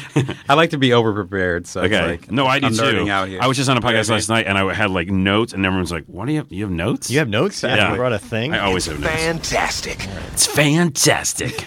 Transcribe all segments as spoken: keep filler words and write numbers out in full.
I like to be over prepared. So Okay. it's like, no, I do I'm too. nerding out here. I was just on a podcast Yeah, last night, and I had like notes, and everyone's like, "What do you have? You have notes? You have notes? Yeah. You brought a thing? I always have notes. Fantastic. It's fantastic."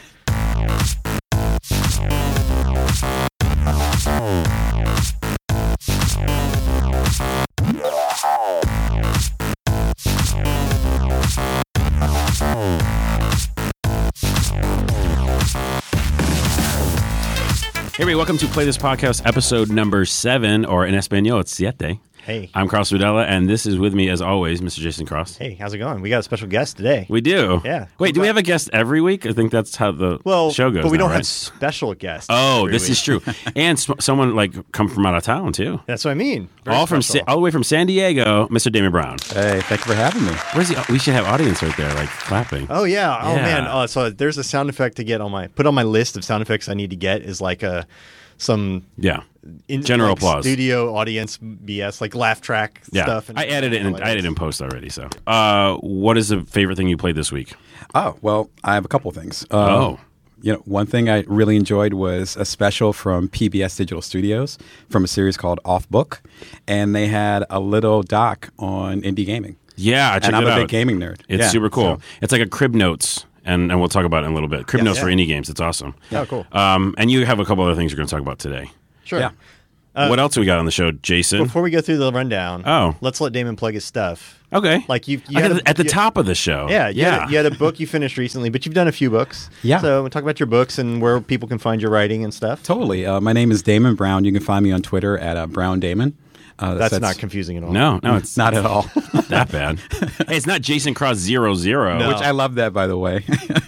Hey, everybody, welcome to Play This Podcast, episode number seven, or in Espanol, it's siete. Hey. I'm Carlos Rudella, and this is with me, as always, Mister Jason Cross. Hey, how's it going? We got a special guest today. We do. Yeah. Wait, do we have a guest every week? I think that's how the well, show goes. but we now, don't right? have special guests. Oh, every this week. is true. And s- someone like come from out of town too. That's what I mean. Very all from Sa- special. all the way from San Diego, Mister Damon Brown. Hey, thank you for having me. Where's the? We should have audience right there, like clapping. Oh yeah. Oh Yeah. man. Uh, so there's a sound effect to get on my put on my list of sound effects I need to get is like a some Yeah, in, General like applause. studio audience B S like laugh track yeah. stuff. And I added it. In, all I added that. in post already. So, uh, what is the favorite thing you played this week? Oh, well, I have a couple things. Um, Oh. You know, one thing I really enjoyed was a special from P B S Digital Studios from a series called Off Book, and they had a little doc on indie gaming. Yeah, I checked and I'm it a out. big gaming nerd. It's Yeah, super cool. so- It's like a Crib Notes, and, and we'll talk about it in a little bit. Crib Yes. Notes for Yeah. indie games. It's awesome. Oh, cool. Um, and you have a couple other things you're going to talk about today. Sure. Yeah. what else do we got on the show, Jason? Before we go through the rundown, Oh. let's let Damon plug his stuff. Okay. Like you, you Like had at, a- the, at the you- top of the show. Yeah, you, yeah. Had a, you had a book you finished recently, but you've done a few books. Yeah. So we'll talk about your books and where people can find your writing and stuff. Totally. Uh, my name is Damon Brown. You can find me on Twitter at uh, Brown Damon. Uh, That's, not confusing at all. No, no, it's not at all. not that bad. Hey, it's not Jason Cross zero zero. No. Which I love that, by the way.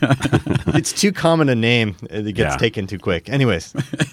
It's too common a name. It gets Yeah. taken too quick. Anyways,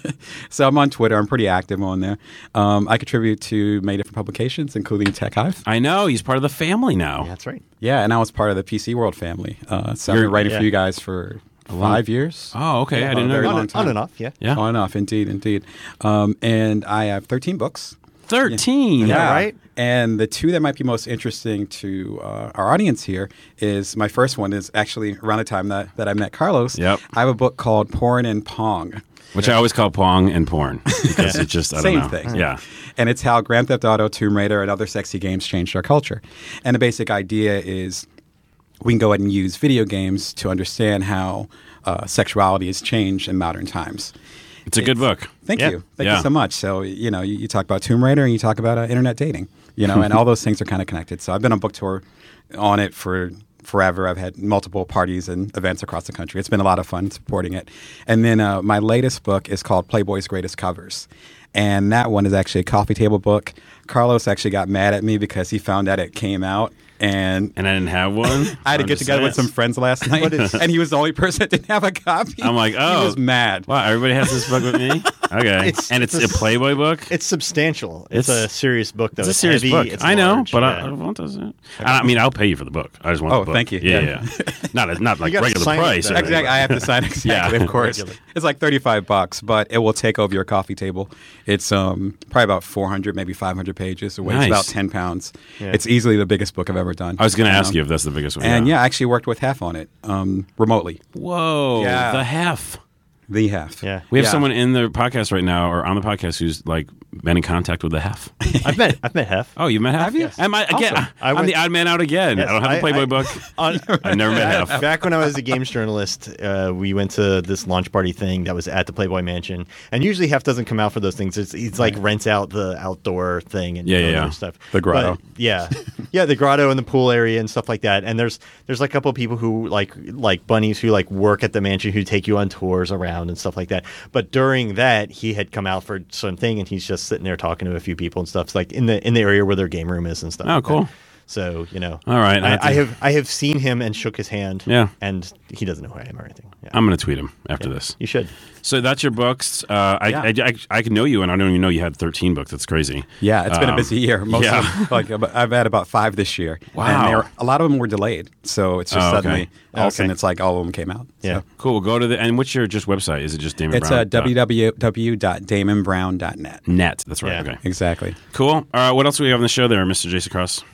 So I'm on Twitter. I'm pretty active on there. Um, I contribute to many different publications, including Tech Hive. I know he's part of the family now. that's right. Yeah, and I was part of the P C World family. Uh, so I've You're- been writing yeah. for you guys for five years. Oh, okay. Yeah, I didn't know. very that. long On, time. on and off, yeah. Yeah, On and off, indeed, indeed. Um, and I have thirteen books. thirteen. Yeah. right? And the two that might be most interesting to uh, our audience here is my first one is actually around the time that, that I met Carlos. Yep. I have a book called Porn and Pong. Which I always call Pong and porn because it's just I don't Same know. thing. Yeah. And it's how Grand Theft Auto, Tomb Raider, and other sexy games changed our culture. And the basic idea is we can go ahead and use video games to understand how uh, sexuality has changed in modern times. It's a good book. Thank Yeah. you. Thank Yeah. you so much. So, you know, you, you talk about Tomb Raider and you talk about uh, internet dating, you know, and all those things are kind of connected. So I've been on book tour on it for forever. I've had multiple parties and events across the country. It's been a lot of fun supporting it. And then uh, my latest book is called Playboy's Greatest Covers. And that one is actually a coffee table book. Carlos actually got mad at me because he found out it came out. And And I didn't have one. I had to I'm get just together with saying. some friends last night, and he was the only person that didn't have a copy. I'm like, oh. He was mad. Wow, everybody has this book with me? Okay. It's- and it's, it's a Playboy book? It's substantial. It's, It's- a serious book, though. It's a serious heavy, book. It's I know, large, but yeah. I, I want this. I, I mean, I'll pay you for the book. I just want Oh, the book. thank you. Yeah, Yeah. yeah. not not like You gotta regular sign it price. though. Exactly. I have to sign exactly, Yeah. of course. Regular. It's like thirty-five bucks, but it will take over your coffee table. It's um probably about four hundred, maybe five hundred pages. It weighs Nice. about ten pounds. Yeah. It's easily the biggest book I've ever done. I was going to ask Um, you if that's the biggest one. And yeah, I actually worked with Hef on it um, remotely. Whoa. Yeah. The Hef. The Hef. Yeah. We have Yeah. someone in the podcast right now, or on the podcast, who's like been in contact with the Hef. I've met I've met Hef. Oh, you met Hef? Have you? Yes. Am I again? Awesome. I I'm went- the odd man out again. Yes, I don't have a I- Playboy I- book. On, I've never met Hef. Back when I was a games journalist, uh, we went to this launch party thing that was at the Playboy Mansion, and usually Hef doesn't come out for those things. It's, he's like rents out the outdoor thing and Yeah, all yeah, that yeah. other stuff. The grotto. But, yeah, yeah, the grotto and the pool area and stuff like that. And there's there's like a couple of people who like like bunnies who like work at the mansion who take you on tours around and stuff like that. But during that, he had come out for something, and he's just sitting there talking to a few people and stuff. It's like in the in the area where their game room is and stuff. Oh, like that. cool. So you know, All right, I I, have to- I have I have seen him and shook his hand. Yeah. and he doesn't know who I am or anything. Yeah. I'm going to tweet him after this. You should. So that's your books. Uh, I, Yeah. I, I, I can know you, and I don't even know you had thirteen books. That's crazy. Yeah, it's been a Um, busy year. Most yeah. of, like ab- I've had about five this year. Wow. And they were, a lot of them were delayed, so it's just Oh, okay. suddenly all of a sudden Okay. it's like all of them came out. Yeah. So Cool. Go to the and what's your just website? Is it just Damon it's Brown? uh, w w w dot damon brown dot net. Net. That's right. Yeah. Okay. Exactly. Cool. All right. What else do we have on the show there, Mister Jason Cross?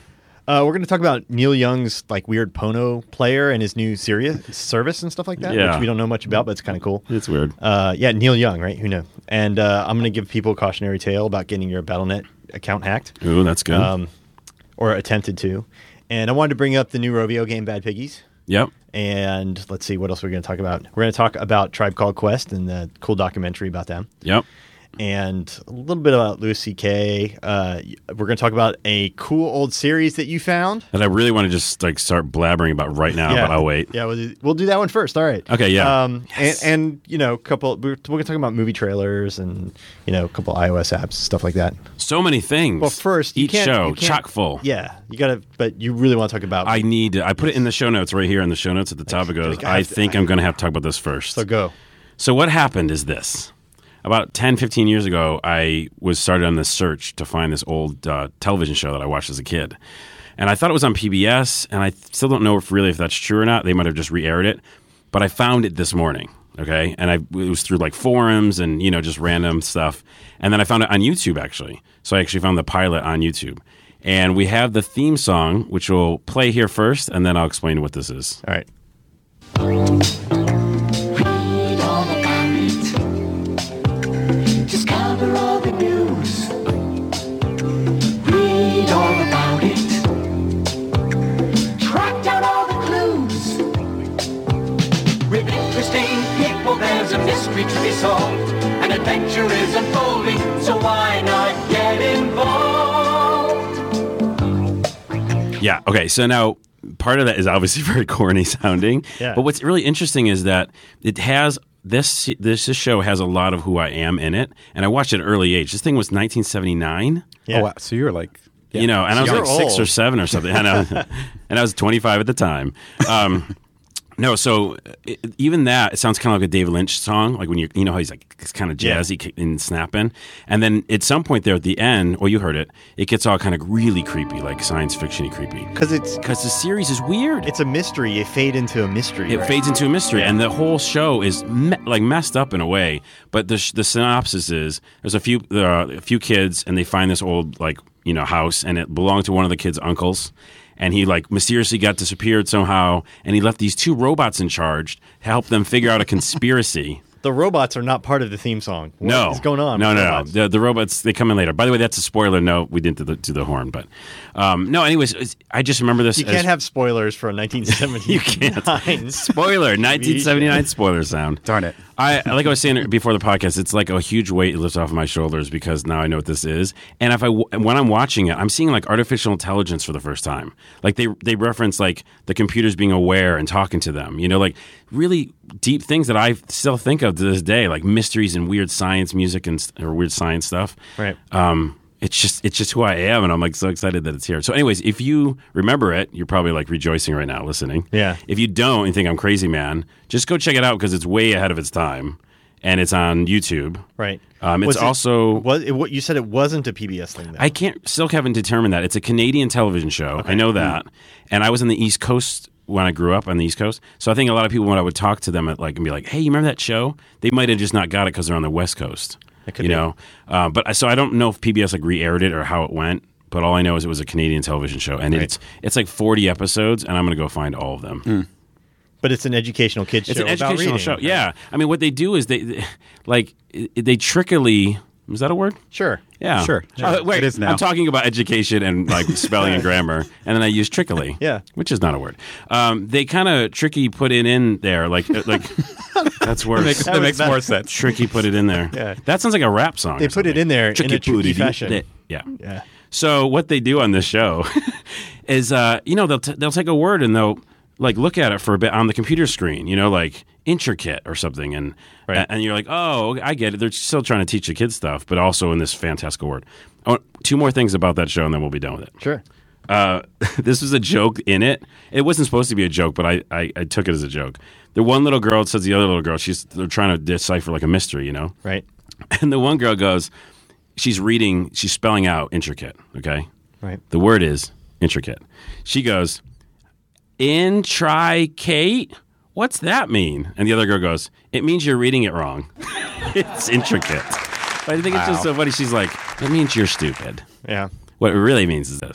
Uh, we're going to talk about Neil Young's like weird Pono player and his new Sirius service and stuff like that, Yeah. which we don't know much about, but it's kind of cool. It's weird. Uh, yeah, Neil Young, right? Who knows? And uh, I'm going to give people a cautionary tale about getting your Battle dot net account hacked. Ooh, that's good. Um, or attempted to. And I wanted to bring up the new Rovio game, Bad Piggies. Yep. And let's see, what else we're going to talk about. We're going to talk about Tribe Called Quest and the cool documentary about them. Yep. And a little bit about Louis C K. Uh, we're going to talk about a cool old series that you found. That I really want to just like start blabbering about right now, but I'll wait. Yeah, we'll do, we'll do that one first. All right. Okay, yeah. Um, Yes. and, and, you know, a couple, we're, we're going to talk about movie trailers and, you know, a couple iOS apps, stuff like that. So many things. Well, first, you each can't- show you can't- chock full. Yeah, you got to, but you really want to talk about. I need. To, I put it in the show notes right here in the show notes at the top. It goes. like, I I have to- think I- I'm going to have to talk about this first. so go. So what happened is this. About ten, fifteen years ago, I was started on this search to find this old uh, television show that I watched as a kid. And I thought it was on P B S, and I still don't know if really if that's true or not. They might have just re-aired it. But I found it this morning, okay? And I, it was through like forums and, you know, just random stuff. And then I found it on YouTube, actually. So I actually found the pilot on YouTube. And we have the theme song, which will play here first, and then I'll explain what this is. All right. Read all about it. Discover all the news. Read all about it. Track down all the clues. With interesting people, there's a mystery to be solved. An adventure is unfolding, so why not get involved? Yeah. Okay. So now part of that is obviously very corny sounding. Yeah. But what's really interesting is that it has this this this show has a lot of who I am in it, and I watched it at an early age. This thing was nineteen seventy-nine. Yeah. Oh, wow. So you were like, yeah. You know, and I was You're like six old. or seven or something. I know, and I was twenty-five at the time. Um, no, so it, even that it sounds kind of like a David Lynch song, like when you you know how he's like it's kind of Yeah. jazzy and snapping, and then at some point there at the end, well, you heard it, it gets all kind of really creepy, like science fiction-y creepy, Because it's because the series is weird. it's a mystery. You fade into a mystery. It right? fades into a mystery, and the whole show is me- like messed up in a way. But the sh- the synopsis is there's a few there are a few kids, and they find this old like you know house, and it belonged to one of the kids' uncles, and he like mysteriously got disappeared somehow, and he left these two robots in charge to help them figure out a conspiracy. The robots are not part of the theme song. What no, is going on? No, with no, no. robots? The, the robots they come in later. By the way, that's a spoiler. No, we didn't do the, do the horn, but um, no. Anyways, it's- I just remember this. You as- can't have spoilers for a nineteen seventy-nine. You can't. Spoiler, nineteen seventy-nine spoiler sound. Darn it. I like I was saying before the podcast, it's like a huge weight lifts off of my shoulders because now I know what this is. And if I when I'm watching it, I'm seeing like artificial intelligence for the first time. Like they they reference like the computers being aware and talking to them. You know, like really deep things that I still think of to this day, like mysteries and weird science music and s- or weird science stuff. Right. Um, it's just it's just who I am, and I'm like so excited that it's here. So, anyways, if you remember it, you're probably like rejoicing right now, listening. Yeah. If you don't and think I'm crazy, man, just go check it out because it's way ahead of its time, and it's on YouTube. Right. Um, it's Was it- also Was it, what you said it wasn't a P B S thing? Though. I can't still haven't determined that it's a Canadian television show. I know that, and I was on the East Coast when I grew up on the East Coast. So I think a lot of people when I would talk to them at like and be like, "Hey, you remember that show?" They might have just not got it because they're on the West Coast. It could You be. know, uh, but I- so I don't know if P B S like re-aired it or how it went. But all I know is it was a Canadian television show, and Right. it's it's like forty episodes, and I'm going to go find all of them. But it's an educational kids It's show. an about educational reading, show. right? Yeah, I mean, what they do is they, they like they trickily. Is that a word? Sure. Yeah, Sure. Uh, wait, It is now. I'm talking about education and like spelling and grammar, and then I use trickily. Yeah. which is not a word. Um, they kind of tricky put it in there, like uh, like that's worse. That makes, That that was makes bad. more sense. Tricky put it in there. Yeah. That sounds like a rap song. They or put it something. in there in a tricky put it in fashion. there. Yeah. Yeah. So what they do on this show is, uh, you know, they'll t- they'll take a word and they'll like look at it for a bit on the computer screen, you know, like intricate or something, and Right. and you're like, oh, I get it. They're still trying to teach the kids stuff, but also in this fantastical word. I want two more things about that show, and then we'll be done with it. Sure. Uh, this was a joke in it. It wasn't supposed to be a joke, but I, I, I took it as a joke. The one little girl says the other little girl, she's they're trying to decipher like a mystery, you know. Right. And the one girl goes, she's reading, she's spelling out intricate. Okay. Right. The word is intricate. She goes, intricate? What's that mean? And the other girl goes, it means you're reading it wrong. It's intricate. But I think it's just so funny. She's like, it means you're stupid. Yeah. What it really means is this.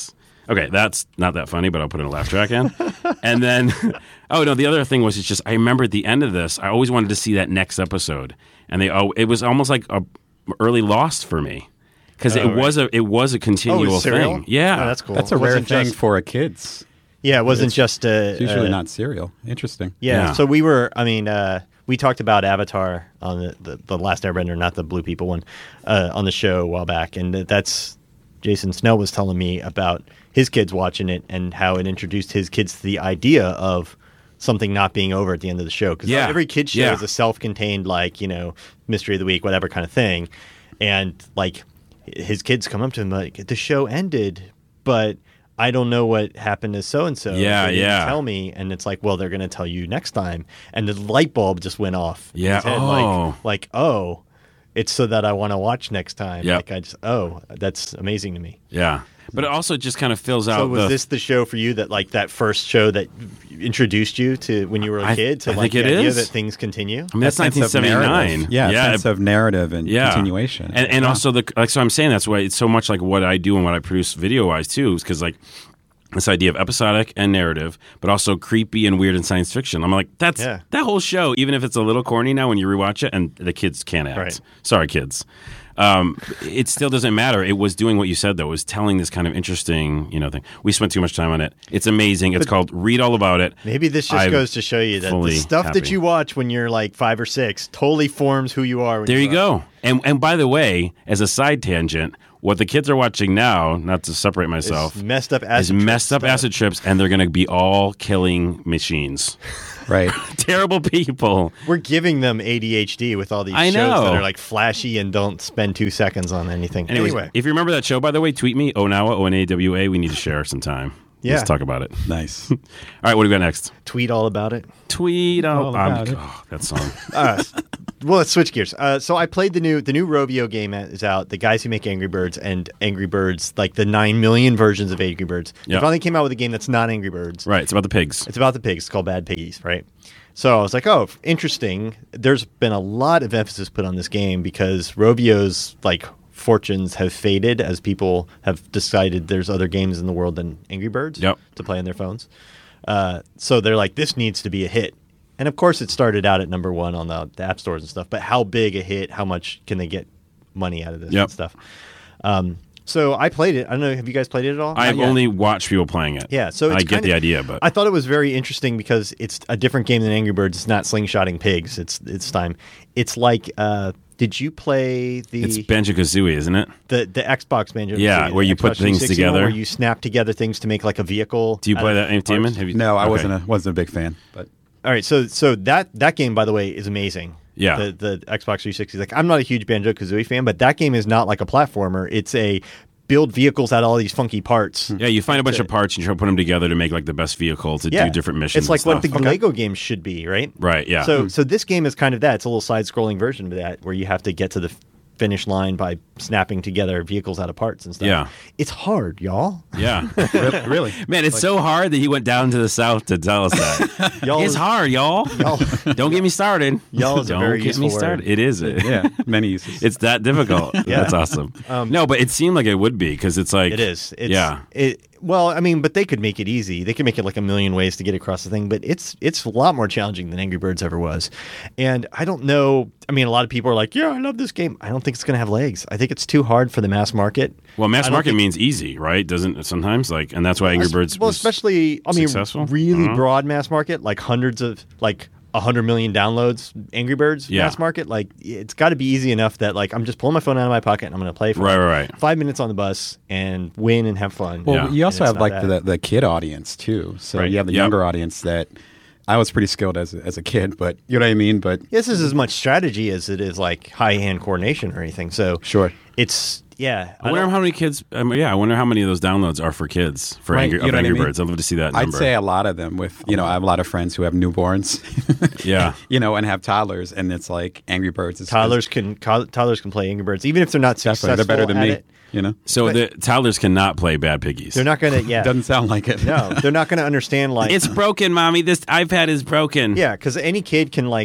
Okay, that's not that funny, but I'll put in a laugh track in. And then, oh no, the other thing was it's just I remember at the end of this, I always wanted to see that next episode, and they oh, it was almost like a early Lost for me because Oh, it right. was a it was a continual serial? thing. Yeah, Oh, that's cool. That's a It rare wasn't thing just- for a kids. Yeah, it wasn't It's just a. It's usually uh, not serial. Interesting. Yeah, Yeah. So we were. I mean, uh, we talked about Avatar on the, the, the last Airbender, not the Blue People one, uh, on the show a while back, and that's Jason Snell was telling me about his kids watching it and how it introduced his kids to the idea of something not being over at the end of the show. Because Yeah. every kid show Yeah. is a self-contained, like you know, mystery of the week, whatever kind of thing, and like his kids come up to him like, the show ended, but I don't know what happened to so and so. Yeah, yeah. Tell me, and it's like, well, they're going to tell you next time. And the light bulb just went off. in Yeah, his head, oh. like, like, oh, it's so that I want to watch next time. Yep. Like I just, oh, that's amazing to me. yeah. But it also just kind of fills out. So was the, this the show for you that like that first show that introduced you to when you were a I- kid to I like think the it idea is. that things continue? I mean, that's That sense nineteen of seventy-nine. narrative. Yeah, yeah, sense of narrative and yeah. continuation. And, and Yeah. also the like, so I'm saying that's why it's so much like what I do and what I produce video wise too, is because like this idea of episodic and narrative, but also creepy and weird and science fiction. I'm like, that's Yeah. that whole show, even if it's a little corny now when you rewatch it, and the kids can't act. Right. Sorry, kids. Um, it still doesn't matter. It was doing what you said, though. It was telling this kind of interesting, you know, thing. We spent too much time on it. It's amazing. It's called Read All About It. Maybe this just I'm goes to show you that the fully stuff that happy. you watch when you're like five or six totally forms who you are. When There you grow up. go. And and by the way, as a side tangent, what the kids are watching now, not to separate myself, It's messed up is acid. messed trip up stuff. acid trips, and they're going to be all killing machines. right. Terrible people. We're giving them A D H D with all these I shows know. that are like flashy and don't spend two seconds on anything. Anyways, anyway, if you remember that show, by the way, tweet me, Onawa, O N A W A. We need to share some time. Yeah. Let's talk about it. Nice. All right, what do we got next? tweet all about it. Tweet all, All um, about it. oh, that song. Uh, well, let's switch gears. Uh, so I played the new the new Rovio game is out. The guys who make Angry Birds and Angry Birds, like the nine million versions of Angry Birds. Yeah. They finally came out with a game that's not Angry Birds. Right, it's about the pigs. It's about the pigs. It's called Bad Piggies, right? So I was like, oh, interesting. There's been a lot of emphasis put on this game because Rovio's like fortunes have faded as people have decided there's other games in the world than Angry Birds Yep. to play on their phones. Uh, so they're like, this needs to be a hit. And of course, it started out at number one on the, the app stores and stuff. But how big a hit? How much can they get money out of this Yep. and stuff? Um, so I played it. I don't know. Have you guys played it at all? I've Not yet. only watched people playing it. Yeah, so I it's get kinda- the idea, but I thought it was very interesting because it's a different game than Angry Birds. It's not slingshotting pigs. It's it's time. It's like, uh, did you play the it's Banjo Kazooie, isn't it? the the Xbox Banjo? Yeah, Kazooie, where the you put Xbox things three sixty one, together? where you snap together things to make like a vehicle. Do you out play of that, Entertainment? parts. Have you? No, I Okay. wasn't a wasn't a big fan, but All right, so so that that game, by the way, is amazing. Yeah. the the Xbox three sixty. Like, I'm not a huge Banjo Kazooie fan, but that game is not like a platformer. It's a build vehicles out of all these funky parts. Yeah, you find a bunch To- of parts and you try to put them together to make like the best vehicle to do different missions. It's like and what the stuff. Lego games should be, right? Right, yeah. So so this game is kind of that. It's a little side-scrolling version of that, where you have to get to the f- finish line by snapping together vehicles out of parts and stuff. Yeah. It's hard, y'all. Yeah. really, Man, it's so hard that he went down to the south to tell us that. Y'all It's is- hard, y'all. Y'all, Don't get me started. Y'all is a Don't very get me useful started. word. It is it. yeah, many uses. It's that difficult. Yeah. That's awesome. no, but it seemed like it would be because it's like it is. It's, yeah. It, well, I mean, but they could make it easy. They could make it like a million ways to get across the thing, but it's it's a lot more challenging than Angry Birds ever was. And I don't know. I mean, a lot of people are like, "Yeah, I love this game." I don't think it's going to have legs. I think it's too hard for the mass market. Well, mass I don't market think- means easy, right? Doesn't it sometimes like, and that's why Angry Birds. Well, was especially I mean, successful? really Uh-huh. broad mass market, like hundreds of like a hundred million downloads. Angry Birds Yeah. mass market, like it's got to be easy enough that like I'm just pulling my phone out of my pocket and I'm going to play for Right, like, right, right. five minutes on the bus and win and have fun. Well, Yeah. you also And it's have not like bad. the, the kid audience too. So Right. you have the Yep. younger audience that I was pretty skilled as a, as a kid, but you know what I mean. But This is as much strategy as it is like high hand coordination or anything. So Sure. it's yeah. I wonder don't- how many kids. Um, yeah, I wonder how many of those downloads are for kids for Right, Angry, you know of what I Angry mean? Birds. I'd love to see that I'd number. say a lot of them with you know I have a lot of friends who have newborns, Yeah. you know, and have toddlers, and it's like Angry Birds. Is, toddlers can co- toddlers can play Angry Birds even if they're not definitely successful. they're better than at me. It, You know, So the toddlers cannot play Bad Piggies. they're not going to. Yeah. doesn't sound like it. No, they're not going to understand like It's broken, mommy. This iPad is broken. yeah, because any kid can like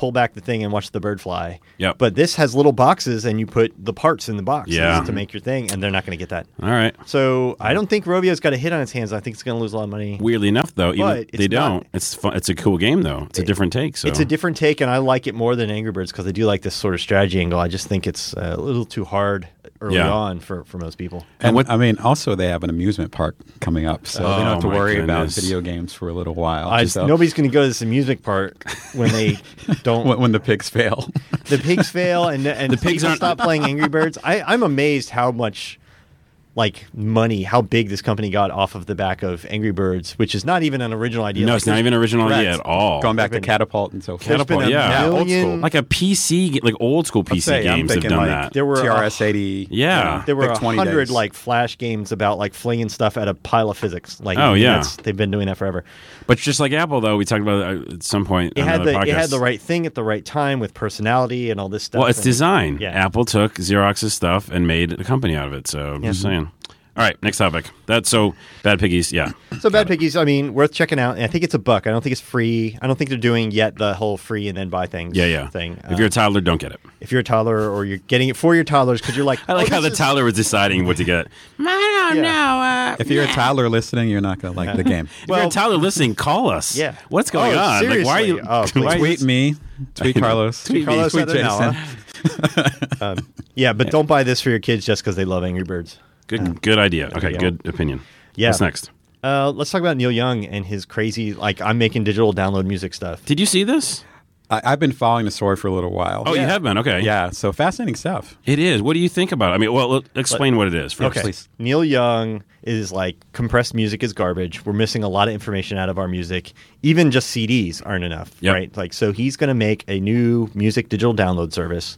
pull back the thing and watch the bird fly. Yep. But this has little boxes, and you put the parts in the boxes Yeah. to make your thing, and they're not going to get that. All right. So I don't think Rovio's got a hit on its hands. I think it's going to lose a lot of money. Weirdly enough, though, even But it's they not- don't. It's fun. It's a cool game, though. It's a different take. So It's a different take, and I like it more than Angry Birds because I do like this sort of strategy angle. I just think it's a little too hard early Yeah. on for, for most people. And what- I mean, also they have an amusement park coming up, so they don't have to Oh, my worry about goodness. video games for a little while. I, So- nobody's going to go to this amusement park when they don't. when, when the pigs fail. the pigs fail, and and the pigs people aren't- stop playing Angry Birds. I, I'm amazed how much like money, how big this company got off of the back of Angry Birds, which is not even an original idea. no, Like, it's not there's- even original idea Correct. at all. Going back to There's been- Catapult and so forth. There's been Catapult, a yeah. old million. school. like a P C, like old school P C Say, I'm games have thinking done like that. There were T R S a- eighty. Yeah. There were like a twenty hundred days. like flash games about like flinging stuff at a pile of physics. Like, Oh, I mean, yeah. that's- they've been doing that forever. But just like Apple, though, we talked about it at some point It on had another the podcast. it had the right thing at the right time with personality and all this stuff. Well, it's and- design. Yeah. Apple took Xerox's stuff and made a company out of it. So I'm just saying. All right, next topic. That's so Bad Piggies. Yeah. So Bad Piggies, I mean, worth checking out. And I think it's a buck. I don't think it's free. I don't think they're doing yet the whole free and then buy things Yeah, yeah. thing. If Uh, you're a toddler, don't get it. if you're a toddler or you're getting it for your toddlers because you're like, I like oh, how the this is- toddler was deciding what to get. I don't Yeah. know. Uh, If you're a toddler listening, you're not going to like the game. if you're a toddler listening, call us. Yeah. What's going Oh, on? Like, why are you? seriously? Oh, please. why are you- Tweet me. Tweet Carlos. Tweet me. Carlos Tweet Adenola. Jason. Um, yeah, but don't buy this for your kids just because they love Angry Birds. Good, good idea. Okay, you go. good opinion. Yeah. What's next? Uh, let's talk about Neil Young and his crazy, like, I'm making digital download music stuff. Did you see this? I, I've been following the story for a little while. Oh, you have been. Okay. Yeah, so fascinating stuff. It is. What do you think about it? I mean, well, let- explain what it is first. Okay. please. Neil Young is like, compressed music is garbage. We're missing a lot of information out of our music. Even just C Ds aren't enough, Yep. right? Like, so he's going to make a new music digital download service.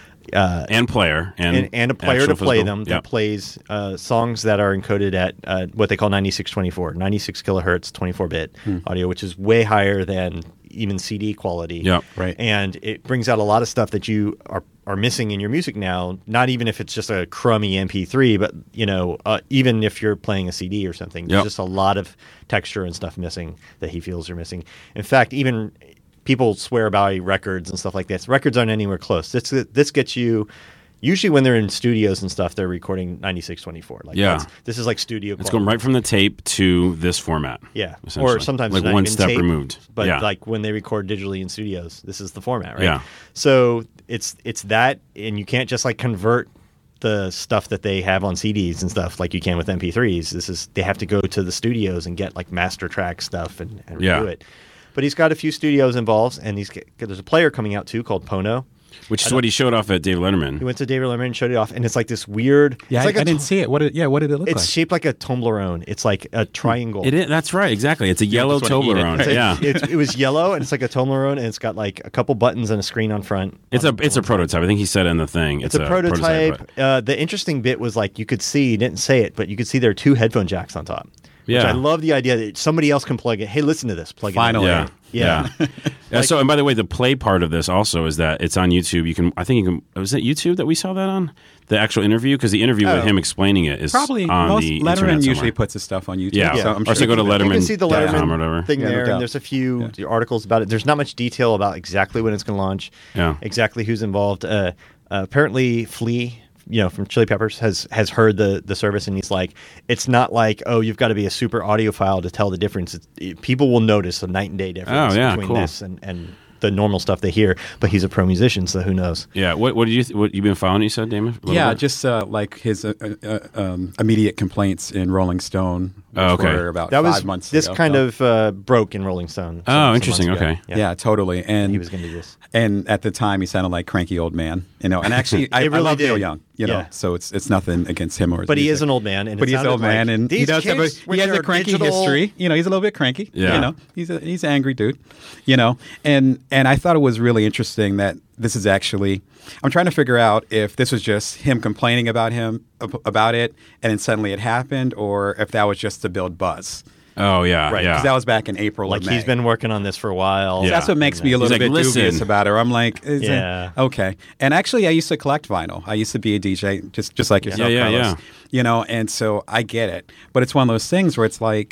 Uh, And player and and, and a player to actual play physical- them that Yep. plays uh, songs that are encoded at uh, what they call ninety-six twenty-four, ninety-six kilohertz, twenty-four bit audio, which is way higher than even C D quality. Yep. Right. And it brings out a lot of stuff that you are are missing in your music now. Not even if it's just a crummy M P three, but you know, uh, even if you're playing a C D or something, there's Yep. just a lot of texture and stuff missing that he feels are missing. In fact, even people swear by records and stuff like this. Records aren't anywhere close. This this gets you. Usually, when they're in studios and stuff, they're recording ninety-six twenty-four. Like Yeah. that's- this is like studio. It's quality. going right from the tape to this format. Yeah, essentially. or sometimes like not one even step tape, removed. But yeah. like when they record digitally in studios, this is the format, right? Yeah. So it's it's that, and you can't just like convert the stuff that they have on C Ds and stuff like you can with M P threes. This is they have to go to the studios and get like master track stuff and, and Yeah. redo it. But he's got a few studios involved, and he's there's a player coming out too called Pono. Which is what he showed off at David He Letterman. went to David Letterman and showed it off, and it's like this weird. Yeah, it's I, like a I didn't to- see it. What did, yeah, what did it look It's like? shaped like a Toblerone. It's like a triangle. It is. That's right. Exactly. It's a yellow just wanna eat it. Toblerone. It's like- Yeah. it, it was yellow, and it's like a Toblerone, and it's got like a couple buttons and a screen on front. It's a it's a prototype. I think he said in the thing. It's a prototype. but- uh, the interesting bit was like you could see, he didn't say it, but you could see there are two headphone jacks on top. Which Yeah. I love the idea that somebody else can plug it. Hey, listen to this. Plug Finally. it in. Yeah. Yeah. Yeah. Yeah, so, and by the way, the play part of this also is that it's on YouTube. You can, I think you can, was it YouTube that we saw that on? The actual interview? Because the interview with Oh. him explaining it is Probably on most the Letterman internet usually somewhere. puts his stuff on YouTube. Yeah. So I'm Or sure so go to you can- Letterman. You can see the dot com Letterman or whatever. thing Yeah, no there, doubt. and there's a few articles about it. There's not much detail about exactly when it's going to launch, Yeah. exactly who's involved. Uh, uh, apparently, Flea, you know, from Chili Peppers, has has heard the the service, and he's like, it's not like, oh, you've got to be a super audiophile to tell the difference. It's, it, people will notice a night and day difference Oh, yeah, between cool. this and and the normal stuff they hear. But he's a pro musician, so who knows? Yeah. What, what did you, th- what you been following, you said, Damon? A little Yeah, bit? just uh, like his uh, uh, um, immediate complaints in Rolling Stone, which Oh, okay. were about That five was months this ago. kind So- of uh, broke in Rolling Stone. some- Oh, some interesting. months ago. Okay. Yeah. Yeah, totally. And He was going to do this. And at the time, he sounded like cranky old man, you know. And actually, I, It I really love Neil did. Young, you know. Yeah. So it's it's nothing against him or his But he music. is an old man, and But it he's an sounded old man, like, and he "These does have a kids with he has their a cranky digital-" history. You know, he's a little bit cranky. Yeah. You know, he's a he's an angry dude. You know, and and I thought it was really interesting that this is actually. I'm trying to figure out if this was just him complaining about him ab- about it, and then suddenly it happened, or if that was just to build buzz. Oh, yeah. Right, Yeah. Because that was back in April. Like or May. he's been working on this for a while. Yeah. That's what makes me a He's little like, bit "Listen." dubious about it. I'm like, is it- Yeah. okay. And actually, I used to collect vinyl. I used to be a D J, just just like yourself, Yeah, yeah, Carlos. yeah. You know, and so I get it. But it's one of those things where it's like,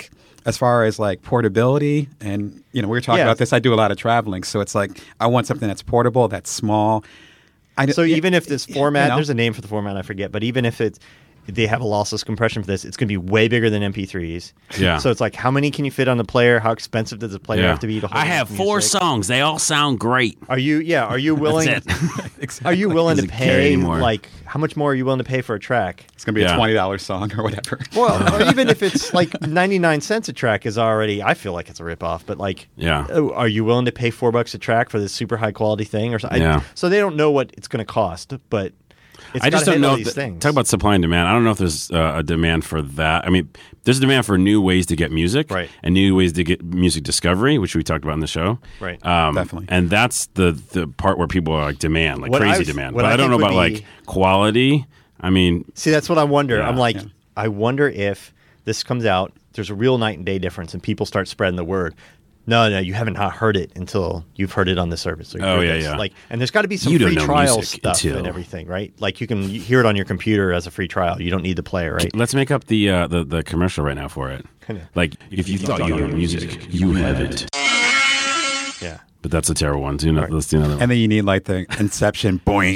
as far as like portability, and you know, we were talking Yeah. about this. I do a lot of traveling, so it's like I want something that's portable, that's small. I, d- So yeah, even if this format, you know. there's a name for the format, I forget, but even if it's they have a lossless compression for this, it's going to be way bigger than M P threes. Yeah. So it's like, how many can you fit on the player? How expensive does the player Yeah. have to be to hold I have music? four songs. They all sound great. Are you? Yeah. Are you willing? That's it. Exactly. Are you willing to Doesn't carry pay? anymore. Like, how much more are you willing to pay for a track? It's gonna be Yeah. a twenty dollars song or whatever. Well, or even if it's like ninety-nine cents a track is already, I feel like it's a ripoff. But like, Yeah. uh, are you willing to pay four bucks a track for this super high quality thing or something? Yeah. So they don't know what it's going to cost, but it's I just gotta don't hit all know. these th- things. Talk about supply and demand. I don't know if there's uh, a demand for that. I mean, there's a demand for new ways to get music, Right. and new ways to get music discovery, which we talked about in the show, Right. Um, Definitely. And that's the the part where people are like demand, like What I crazy was- demand. what But I I, don't know think about would be- like quality. I mean, See, that's what I wonder. Yeah. I'm like, Yeah. I wonder if this comes out, there's a real night and day difference, and people start spreading the word. No, no, you haven't not heard it until you've heard it on the service. Or you Oh, heard yeah, this. yeah. Like, and there's got to be some You don't free know trial music stuff until- and everything, right? Like you can hear it on your computer as a free trial. You don't need the player, right? let's make up the uh, the the commercial right now for it. Kinda. Like, if you thought you knew music, you have it. Yeah. But that's a terrible one. Do not, Let's do another one. And then you need like the Inception. Boing.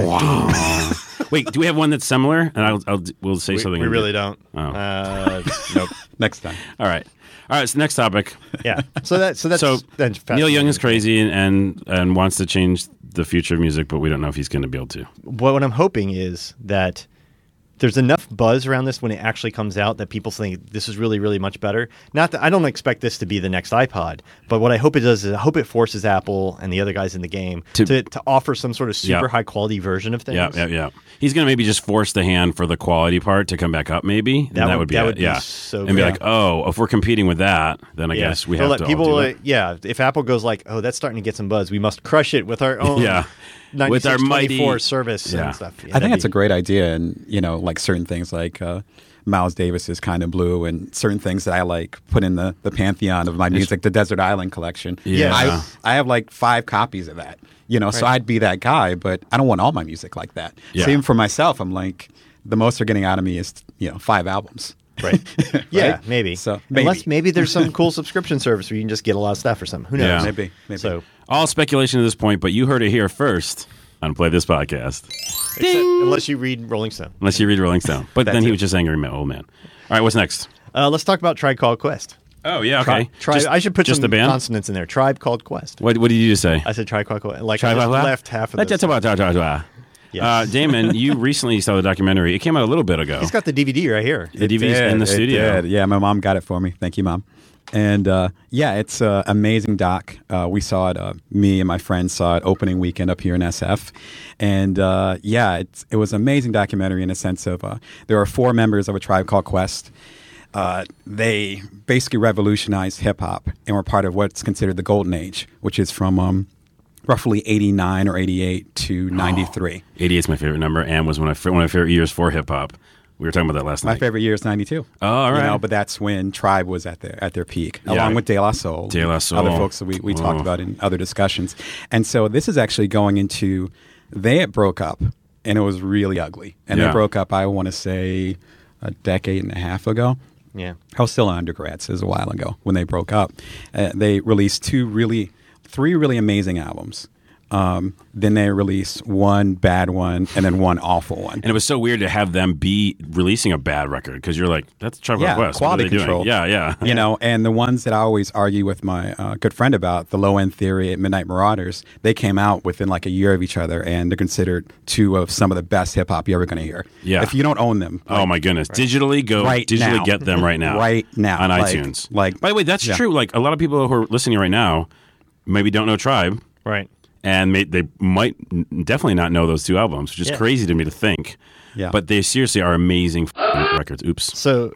Yeah, Wait, do we have one that's similar? And I'll, I'll we'll say We, something. we in- really don't. Oh. Uh, nope. Next time. All right, all right. So next topic. Yeah. So that so that's So that's Neil Young is fascinating. crazy and, and and wants to change the future of music, but we don't know if he's going to be able to. What, what I'm hoping is that there's enough buzz around this when it actually comes out that people think this is really, really much better. Not that I don't expect this to be the next iPod, but what I hope it does is I hope it forces Apple and the other guys in the game To- to, to, offer some sort of super Yeah. high quality version of things. Yeah, yeah, yeah. He's going to maybe just force the hand for the quality part to come back up, maybe. And That that would- would be that it. would be yeah. so and be good. like, oh, if we're competing with that, then I Yeah. guess we They'll have let to people. all do uh, it. yeah, if Apple goes like, oh, that's starting to get some buzz, we must crush it with our own. Yeah. With our ninety-six twenty-four mighty- service Yeah. and stuff. Yeah, I think that'd that's be- a great idea, and you know, like certain things like uh, Miles Davis's "Kind of Blue" and certain things that I like put in the, the pantheon of my music, the Desert Island collection. Yeah. I, I have like five copies of that. You know, so Right. I'd be that guy, but I don't want all my music like that. Yeah. So even for myself, I'm like, the most they're getting out of me is you know five albums. Right. Yeah, Right? maybe. So, maybe. Unless maybe there's some cool subscription service where you can just get a lot of stuff or something. Who knows? Yeah. Maybe, maybe. So, All speculation at this point, but you heard it here first on Play This Podcast. except, unless you read Rolling Stone. Unless you read Rolling Stone. But That's then he it. was just angry man, old man. All right, what's next? Uh, let's talk about Tribe Called Quest. Oh, yeah, Tri- okay. Tribe. Just- I should put just some the band? consonants in there. Tribe Called Quest. What, what did you just say? I said Tribe Called Quest. Like Tribe I just Called Quest? left half of Let's this. talk about- talk about- talk about- Yes. Uh, Damon, you recently saw the documentary. It came out a little bit ago. He's got the D V D right here. The D V D's It in the did, it studio. did. Yeah, my mom got it for me. Thank you, Mom. And uh, yeah, it's an amazing doc. Uh, we saw it, uh, me and my friends saw it opening weekend up here in S F. And uh, yeah, it's, it was an amazing documentary in a sense of uh, there are four members of a tribe called Quest. Uh, they basically revolutionized hip hop and were part of what's considered the golden age, which is from um, roughly eighty-nine or eighty-eight to ninety-three. eighty-eight is my favorite number and was one of, my, one of my favorite years for hip hop. We were talking about that last My night. favorite year is ninety-two. Oh, all You know, right. but that's when Tribe was at their at their peak, Yeah. along with De La Soul, De La Soul. other folks that we, we Oh. talked about in other discussions. And so this is actually going into they had broke up, and it was really ugly. And Yeah. they broke up, I want to say, a decade and a half ago. Yeah. I was still an undergrad, so it was a while ago when they broke up. Uh, they released two really, three really amazing albums. Um, then they released one bad one and then one awful one. And it was so weird to have them be releasing a bad record because you're like, that's Tribe Yeah, Called Quest. quality what are they control. doing? Yeah, yeah. You know, and the ones that I always argue with my uh, good friend about, the Low End Theory at Midnight Marauders, they came out within like a year of each other, and they're considered two of some of the best hip hop you're ever going to hear. Yeah. If you don't own them, Oh my goodness! Digitally go, Right digitally now. get them right now, Right now. on Like- iTunes. like- by the way, that's yeah. true. Like a lot of people who are listening right now maybe don't know Tribe, Right. and may, they might n- definitely not know those two albums, which is Yeah. crazy to me to think. Yeah. But they seriously are amazing f***ing records. Oops. So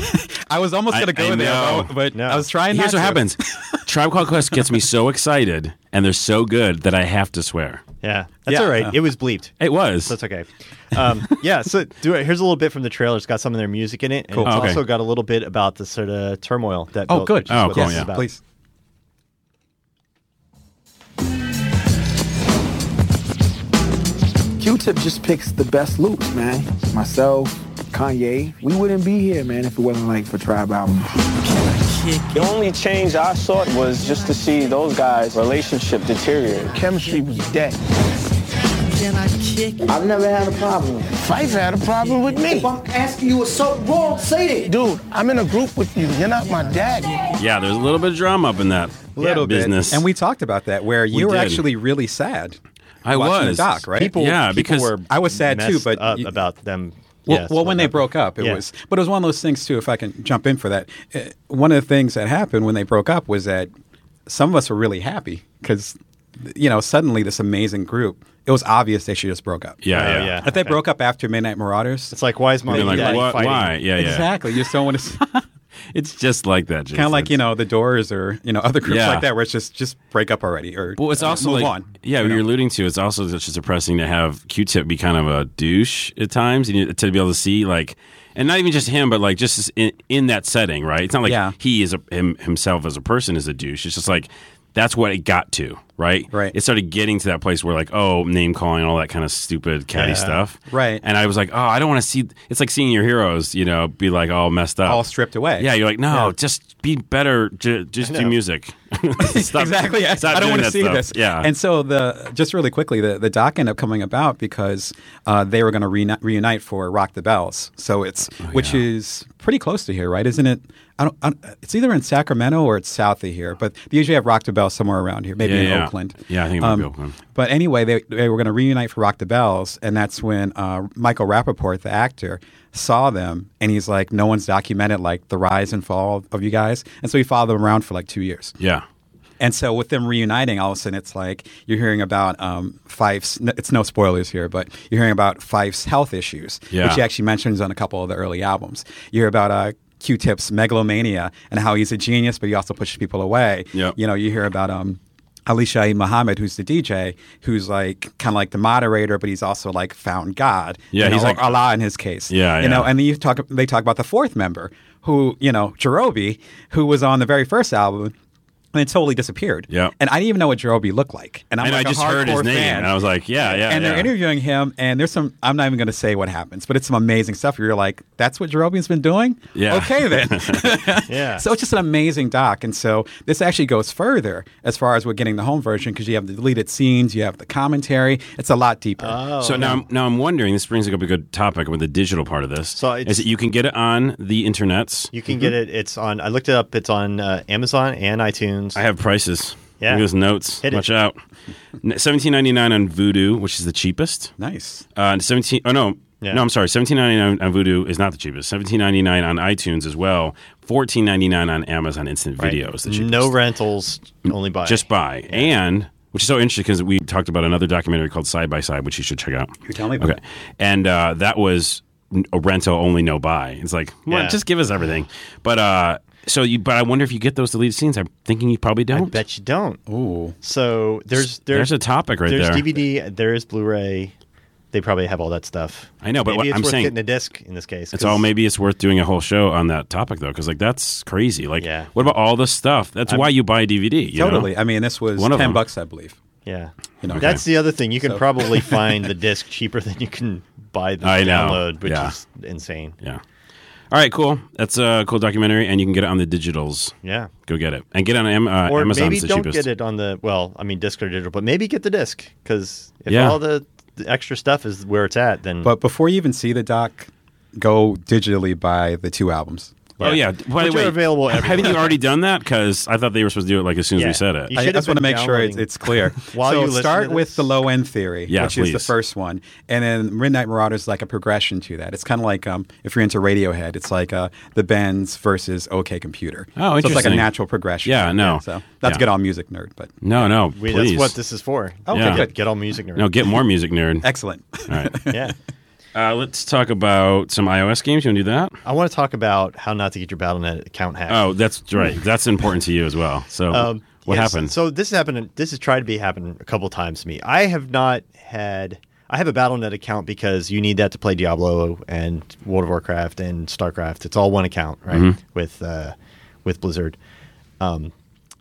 I was almost I- going to go I there, know. though, but No. I was trying Here's not what to. happens: Tribe Called Quest gets me so excited, and they're so good that I have to swear. yeah, that's Yeah. all right. It was bleeped. It was. So it's okay. Um, yeah, so do it. Here's a little bit from the trailer. It's got some of their music in it, and Cool. it's Oh, okay. also got a little bit about the sort of turmoil that. Oh, built, good. which is Oh, what cool, this is yeah. about. Please. Q-Tip just picks the best loops, man. Myself, Kanye, we wouldn't be here, man, if it wasn't like for Tribe albums. The only change I sought was just to see those guys' relationship deteriorate. Chemistry was dead. Can I kick? I've never had a problem. Fife had a problem with me. If I'm asking you something wrong, say it. Dude, I'm in a group with you. You're not my dad. Yeah, there's a little bit of drama up in that Little bit. business. And we talked about that, where you We were did. actually really sad. I watching was. the doc, right? People, Yeah, people because were I was sad too, messed but up you- about them. Well, yeah, well when they splitting broke up, it Yeah. was, but it was one of those things too. If I can jump in for that, uh, one of the things that happened when they broke up was that some of us were really happy because, you know, suddenly this amazing group. It was obvious they should just broke up. yeah, Oh, yeah. yeah. If they broke up after Midnight Marauders, It's like, why is And mom they're and like, dad what, fighting? why? Yeah, yeah. exactly. You just don't want to. It's just like that, Jason. Kind of like, you know, the Doors or, you know, other groups Yeah. like that where it's just just break up already or Well, it's uh, also move like, on. yeah, you what know? you're alluding to. It's also just depressing to have Q-Tip be kind of a douche at times, and you- to be able to see like, and not even just him, but like just in, in that setting, right? It's not like Yeah. he is a, him, himself as a person is a douche. It's just like that's what it got to, right? Right. It started getting to that place where like, oh, name calling, all that kind of stupid catty Yeah. stuff, Right. And I was like, oh, I don't want to see. It's like seeing your heroes, you know, be like all messed up, All stripped away. Yeah, you're like, no, Yeah. just be better. J- just do know. music. Stop- exactly. I- stop I don't doing want to that see stuff. this. Yeah. And so the just really quickly, the, the doc ended up coming about because uh, they were going to reuni- reunite for Rock the Bells. So it's which yeah. is pretty close to here, right? Isn't it? I don't. I don't- it's either in Sacramento or it's south of here, but they usually have Rock the Bells somewhere around here, maybe Yeah, in yeah. Oakland. Yeah, I think it might be Oakland. But anyway, they they were going to reunite for Rock the Bells, and that's when uh, Michael Rappaport, the actor, saw them, and he's like, "No one's documented like the rise and fall of you guys," and so he followed them around for like two years. yeah. And so with them reuniting, all of a sudden it's like you're hearing about um, Fife's, n- it's no spoilers here, but you're hearing about Fife's health issues, Yeah. which he actually mentions on a couple of the early albums. You hear about uh, Q-Tip's megalomania and how he's a genius, but he also pushes people away. Yep. You know, you hear about um, Ali Shaheed Muhammad, who's the D J, who's like kind of like the moderator, but he's also like found God. Yeah, you know, he's or like- Allah in his case. Yeah, You yeah. know, and then you talk, they talk about the fourth member, who, you know, Jerobi, who was on the very first album. And it totally disappeared. Yeah. And I didn't even know what Jerobi looked like. And I'm And like I a just heard his hardcore name, fan. and I was like, yeah, yeah. and they're yeah. interviewing him, and there's some, I'm not even going to say what happens, but it's some amazing stuff where you're like, that's what Jerobi's been doing? Yeah. Okay, then. Yeah. So it's just an amazing doc. And so this actually goes further as far as we're getting the home version because you have the deleted scenes, you have the commentary. It's a lot deeper. Oh, So now, I'm, now I'm wondering. This brings up a good topic with the digital part of this. So it's- is that you can get it on the internets. You can get it. It's on. I looked it up. It's on uh, Amazon and iTunes. I have prices. Yeah. Look at those notes. Hit it. Watch out. Seventeen ninety nine on Vudu, which is the cheapest. Nice. Uh, and seventeen. Oh no. Yeah. No, I'm sorry. Seventeen ninety nine on Vudu is not the cheapest. Seventeen ninety nine on iTunes as well. Fourteen ninety nine on Amazon Instant Right. Video is the cheapest. No rentals, only buy. Just buy. And which is so interesting because we talked about another documentary called Side by Side, which you should check out. You're telling me about Okay. And uh, that was n- a rental only, no buy. It's like, well, Yeah. just give us everything. But uh, so you, but I wonder if you get those deleted scenes. I'm thinking you probably I don't. bet you don't. Ooh. So there's There's there's a topic right there's there. D V D. There is Blu-ray. They probably have all that stuff. I know, but maybe what it's I'm worth saying- getting a disc in this case. It's 'cause- all. Maybe it's worth doing a whole show on that topic though, because like that's crazy. Like, Yeah. what about all this stuff? That's why you buy a D V D. You Totally. know? I mean, this was One of ten them. bucks, I believe. Yeah, You know, that's the other thing. You can So- probably find the disc cheaper than you can buy the I know. download, which Yeah. is insane. Yeah. All right, cool. That's a cool documentary, and you can get it on the digitals. Yeah. Go get it, and get it on Am- uh, Or Amazon. maybe It's the don't cheapest. get it on the well, I mean disc or digital, but maybe get the disc because if Yeah. all the, the extra stuff is where it's at, then But before you even see the doc, go digitally buy the two albums. Oh yeah. By Which the are way, available haven't everywhere. you already done that? Because I thought they were supposed to do it like as soon as Yeah. we said it. You I should just have want to been make sure it's, downloading- it's clear. While so you listen start to with this? the low end theory, Yeah, which is the please. first one, and then Midnight Marauders is like a progression to that. It's kind of like um, if you're into Radiohead, it's like uh, the Bends versus OK Computer. Oh, So it's like a interesting. natural progression. Yeah, no. So not Yeah. to get all music nerd, but No, no, we, please. that's what this is for. Okay, Yeah. good. Get all music nerd. No, get more music, nerd. Excellent. All right. Yeah. Uh, let's talk about some iOS games. You want to do that? I want to talk about how not to get your Battle dot net account hacked. Oh, that's right. That's important to you as well. So, Um, what yes, happened? So this has happened. This has tried to be happened a couple times to me. I have not had. I have a Battle dot net account because you need that to play Diablo and World of Warcraft and StarCraft. It's all one account, right? Mm-hmm. With uh, with Blizzard. Um,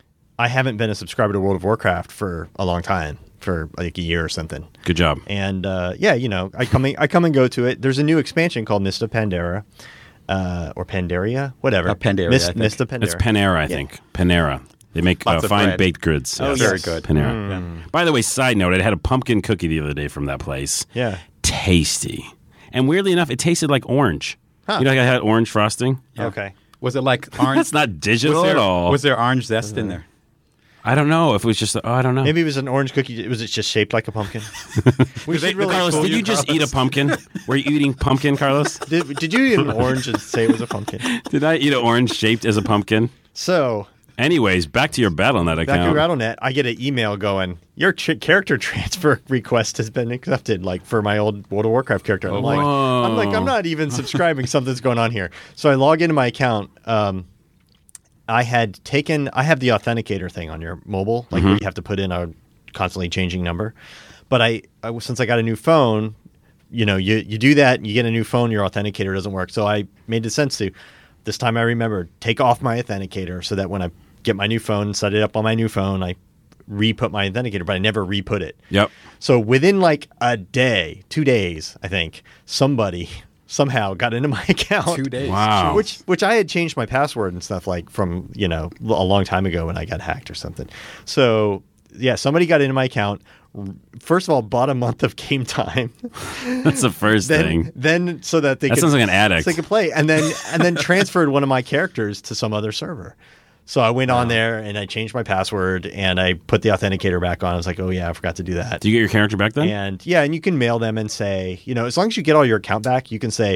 I haven't been a subscriber to World of Warcraft for a long time, for like a year or something. Good job. And uh, yeah, you know, I come in, I come and go to it. There's a new expansion called Mist of Pandaria, uh, or Pandaria, whatever. Uh, Pandaria, Mist, I think. Mist of Pandaria. It's Panera, I Yeah. think. Panera. They make uh, Lots of fine bread. baked goods. Oh, Yes. yes. Very good. Panera. By the way, side note, I had a pumpkin cookie the other day from that place. Yeah. Tasty. And weirdly enough, it tasted like orange. Huh. You know, like I had orange frosting. Okay. Was it like orange? That's not digital was there, at all. Was there orange zest in there? I don't know if it was just. Oh, I don't know. Maybe it was an orange cookie. Was it just shaped like a pumpkin? we should really Carlos, fool did you just eat a pumpkin? Were you eating pumpkin, Carlos? Did, did you eat an orange and say it was a pumpkin? Did I eat an orange shaped as a pumpkin? So, Anyways, back to your BattleNet account. back to RattleNet, I get an email going, your ch- character transfer request has been accepted, like for my old World of Warcraft character. I'm like, Whoa. I'm like, I'm not even subscribing. Something's going on here. So I log into my account. Um, I had taken, I have the authenticator thing on your mobile, like where you have to put in a constantly changing number. But I, I since I got a new phone, you know, you, you do that, you get a new phone, your authenticator doesn't work. So I made the sense to, this time I remembered, take off my authenticator so that when I get my new phone, set it up on my new phone, I re-put my authenticator, but I never re-put it. Yep. So within like a day, two days, I think, somebody somehow got into my account. Two days. Wow. Which which I had changed my password and stuff like from, you know, a long time ago when I got hacked or something. So, yeah, somebody got into my account. First of all, bought a month of game time. That's the first then, thing. then so that they That could, sounds like an addict. so they could play, and then and then transferred one of my characters to some other server. So I went on there and I changed my password and I put the authenticator back on. I was like, oh yeah, I forgot to do that. Do you get your character back then? And yeah, and you can mail them and say, you know, as long as you get all your account back, you can say,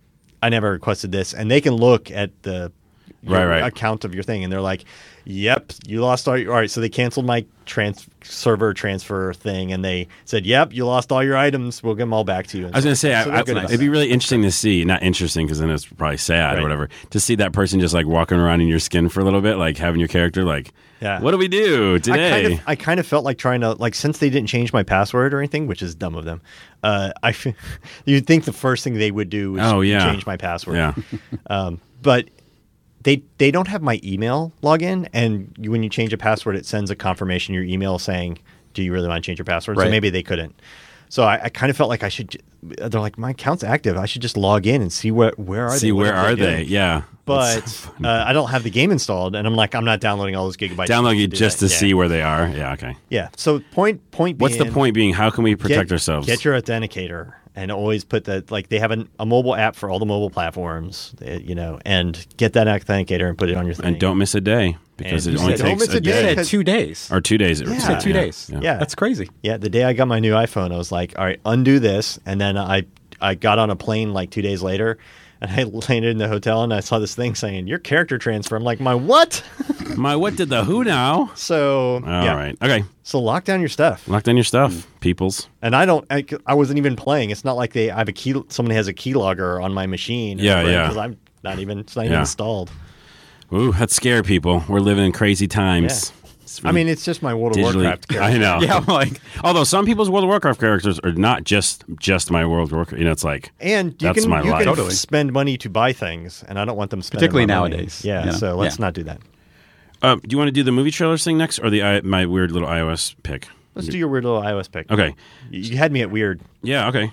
I never requested this, and they can look at the your Right, right. account of your thing, and they're like, yep, you lost all your, all right. So they canceled my trans server transfer thing, and they said, yep, you lost all your items. We'll give them all back to you. And I was going to say, so I, they're I, good about it'd be that. really interesting to see, not interesting because then it's probably sad Right. or whatever, to see that person just like walking around in your skin for a little bit, like having your character like, Yeah. what do we do today? I kind of, I kind of felt like trying to, like, since they didn't change my password or anything, which is dumb of them. Uh, I, f- you'd think the first thing they would do is Oh, yeah. change my password. Yeah. Um, but they they don't have my email login, and you, when you change a password, it sends a confirmation in your email saying, "Do you really want to change your password?" So Right. maybe they couldn't. So I, I kind of felt like I should. j- They're like, my account's active. I should just log in and see where where are they? see, What where are doing?" they? Yeah. But That's so uh, I don't have the game installed, and I'm like, I'm not downloading all those gigabytes. Download it do just that. to Yeah. see where they are. Yeah, okay. Yeah. So point point. What's the being, point being? How can we protect get, ourselves? Get your authenticator, and always put that, like, they have an, a mobile app for all the mobile platforms, uh, you know, and get that authenticator and put it on your thing. and don't miss a day because And it you only said don't takes miss a a day. day. You said because- two days. Or two days. It Yeah. was- You said two yeah, days. Yeah. Yeah. That's crazy. Yeah, the day I got my new iPhone, I was like, all right, undo this. And then I I got on a plane like two days later, and I landed in the hotel, and I saw this thing saying, your character transfer. I'm like, my what? My what did the who now? So, All yeah. right. Okay. So lock down your stuff. Lock down your stuff, peoples. And I don't, I, I wasn't even playing. It's not like they, I have a key, somebody has a keylogger on my machine. Yeah, yeah. Because I'm not even, it's not even Yeah. installed. Ooh, that's scary, people. We're living in crazy times. It's I really mean, it's just my World of digitally- Warcraft character. I know. Yeah, I'm like, Although some people's World of Warcraft characters are not just just my World of Warcraft. You know, it's like And you That's can, my you life. can Totally. spend money to buy things, and I don't want them spending Particularly my money. nowadays, Yeah, you know? so let's Yeah. not do that. Uh, do you want to do the movie trailers thing next, or the I, my weird little iOS pick? Let's do your weird little iOS pick. Okay. You you had me at weird. Yeah. Okay.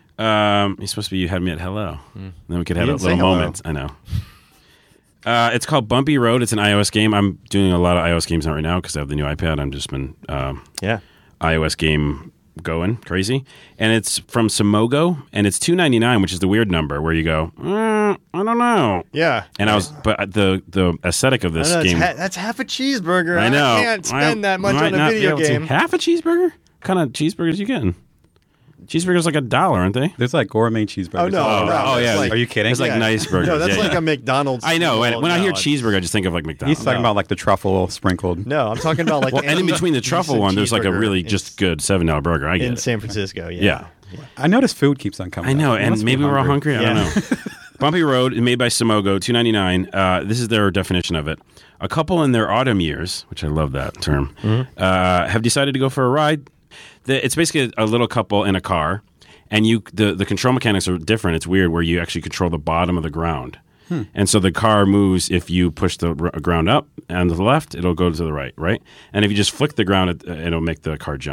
Um, you're supposed to be. You had me at hello. Then we could have You a didn't say little hello. moment. I know. Uh, it's called Bumpy Road. It's an iOS game. I'm doing a lot of iOS games out right now because I have the new iPad. I'm just been um, Yeah. iOS game going crazy, and it's from Simogo, and it's two ninety-nine, which is the weird number where you go, mm, I don't know. Yeah. And I was, but the the aesthetic of I this know, it's game, ha- that's half a cheeseburger. I know. I can't spend I that much might on a not be video able to. game. Half a cheeseburger? What kind of cheeseburgers you getting? Cheeseburgers like a dollar, aren't they? there's like gourmet cheeseburgers. Oh, no. Oh, no, oh, that's yeah. like- Are you kidding? It's like Yeah. nice burgers. No, that's Yeah, like yeah. a McDonald's. I know. And Well, when I hear no, cheeseburger, I just think of like McDonald's. He's talking about like the truffle sprinkled. No, I'm talking about like. Well, and in between the you truffle said one, there's like a cheeseburger really in- just good seven dollar burger. I get in it. San Francisco. Yeah. Yeah. I noticed food keeps on coming. I know, up. You and must be maybe we're all hungry. I Yeah. don't know. Bumpy Road, made by Simogo, two ninety-nine. Uh, this is their definition of it. A couple in their autumn years, which I love that term, uh, have decided to go for a ride. The, it's basically a little couple in a car, and you the, the control mechanics are different. It's weird where you actually control the bottom of the ground. And so the car moves if you push the r- ground up and to the left, it'll go to the right, right? And if you just flick the ground, it, it'll make the car jump.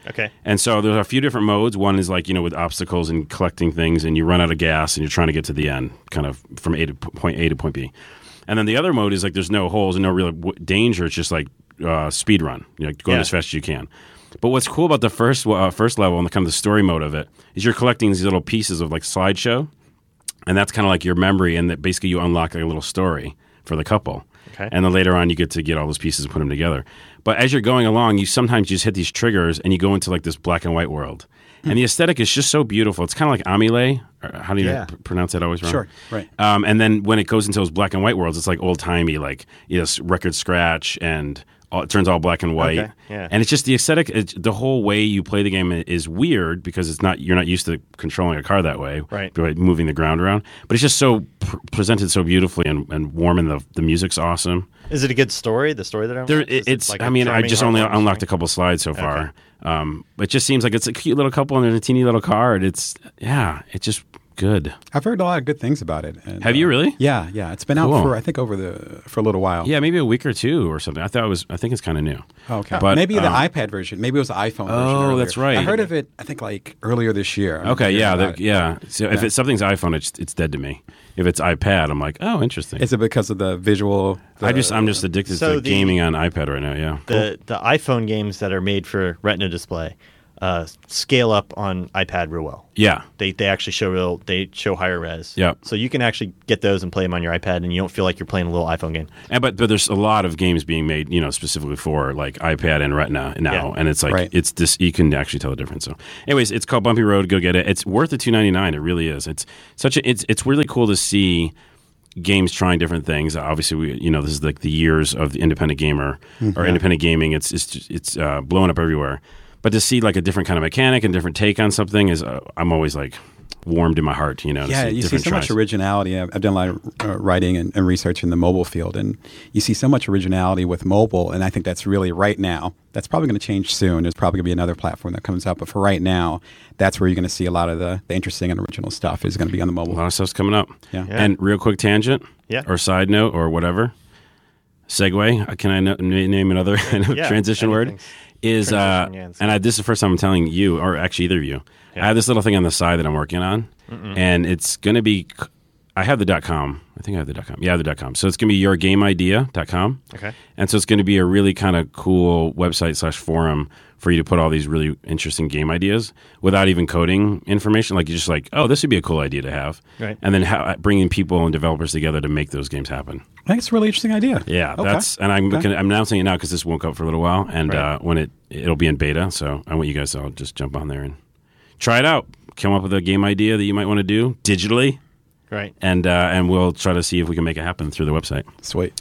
Okay. And so there's a few different modes. One is like, you know, with obstacles and collecting things, and you run out of gas and you're trying to get to the end, kind of from A to point A to point B. And then the other mode is like there's no holes and no real w- danger. It's just like uh, speed run, you know, going Yeah. as fast as you can. But what's cool about the first uh, first level and the kind of the story mode of it is you're collecting these little pieces of like slideshow, and that's kind of like your memory, and that basically you unlock like a little story for the couple. Okay. And then later on, you get to get all those pieces and put them together. But as you're going along, you sometimes just hit these triggers and you go into like this black and white world. And the aesthetic is just so beautiful. It's kind of like Amile. Or how do you Yeah. p- pronounce that always wrong? Sure, right. Um, and then when it goes into those black and white worlds, it's like old timey, like you know, s- record scratch, and all, it turns all black and white. Okay, yeah. And it's just the aesthetic. It's, the whole way you play the game is weird because it's not you're not used to controlling a car that way, Right. by moving the ground around. But it's just so pr- presented so beautifully and, and warm, and the the music's awesome. Is it a good story? The story that I'm There, it, it's. I mean, I just only unlocked a couple slides so far. Um, it just seems like it's a cute little couple and there's a teeny little car, and it's yeah, it's just good. I've heard a lot of good things about it. And, Have you really? Yeah, yeah. It's been Cool. out for I think over the for a little while. Yeah, maybe a week or two or something. I thought it was. I think it's kind of new. Oh, okay. But, maybe the um, iPad version. Maybe it was the iPhone version. Oh, earlier. that's right. I heard of it. I think like earlier this year. I Okay, heard yeah, about the, it. yeah. So if Yeah. it's something's iPhone, it's it's dead to me. If it's iPad, I'm like, oh, interesting. Is it because of the visual? I the- just I'm just addicted So to the- gaming on iPad right now. Yeah. The the iPhone games that are made for Retina display uh, scale up on iPad real well. Yeah. They they actually show real. They show higher res. Yeah. So you can actually get those and play them on your iPad, and you don't feel like you're playing a little iPhone game. And but but there's a lot of games being made, you know, specifically for like iPad and Retina now, Yeah. and it's like Right. it's this you can actually tell the difference. So, anyways, it's called Bumpy Road. Go get it. It's worth the two ninety-nine. It really is. It's such a it's it's really cool to see games trying different things. Obviously, we you know this is like the years of the independent gamer or independent gaming. It's it's just, it's uh, blowing up everywhere. But to see like a different kind of mechanic and different take on something is uh, I'm always like warmed in my heart. You know. to Yeah, see you see different so much tries. originality. I've, I've done a lot of uh, writing and, and research in the mobile field, and you see so much originality with mobile. And I think that's really right now. That's probably going to change soon. There's probably going to be another platform that comes up, but for right now, that's where you're going to see a lot of the, the interesting and original stuff is going to be on the A mobile. lot of stuff's coming up. Yeah. Yeah. And real quick tangent, Yeah. or side note, or whatever. Segue. uh, Can I no- n- name another Yeah, transition word? anything's Is uh, transition, yeah, it's- and I, this is the first time I'm telling you, or actually either of you. I have this little thing on the side that I'm working on, and it's going to be. I have the dot com. I think I have the dot com. Yeah, I have the dot com. So it's going to be your game idea dot com. Okay. And so it's going to be a really kind of cool website slash forum for you to put all these really interesting game ideas without even coding information. Like you're just like, oh, this would be a cool idea to have. Right. And then ha- bringing people and developers together to make those games happen. I think it's a really interesting idea. Yeah, Okay. that's and I'm Okay. looking, I'm announcing it now because this won't go up for a little while, and Right. uh, when it it'll be in beta. So I want you guys to all just jump on there and try it out. Come up with a game idea that you might want to do digitally, Right. and uh, and we'll try to see if we can make it happen through the website. Sweet.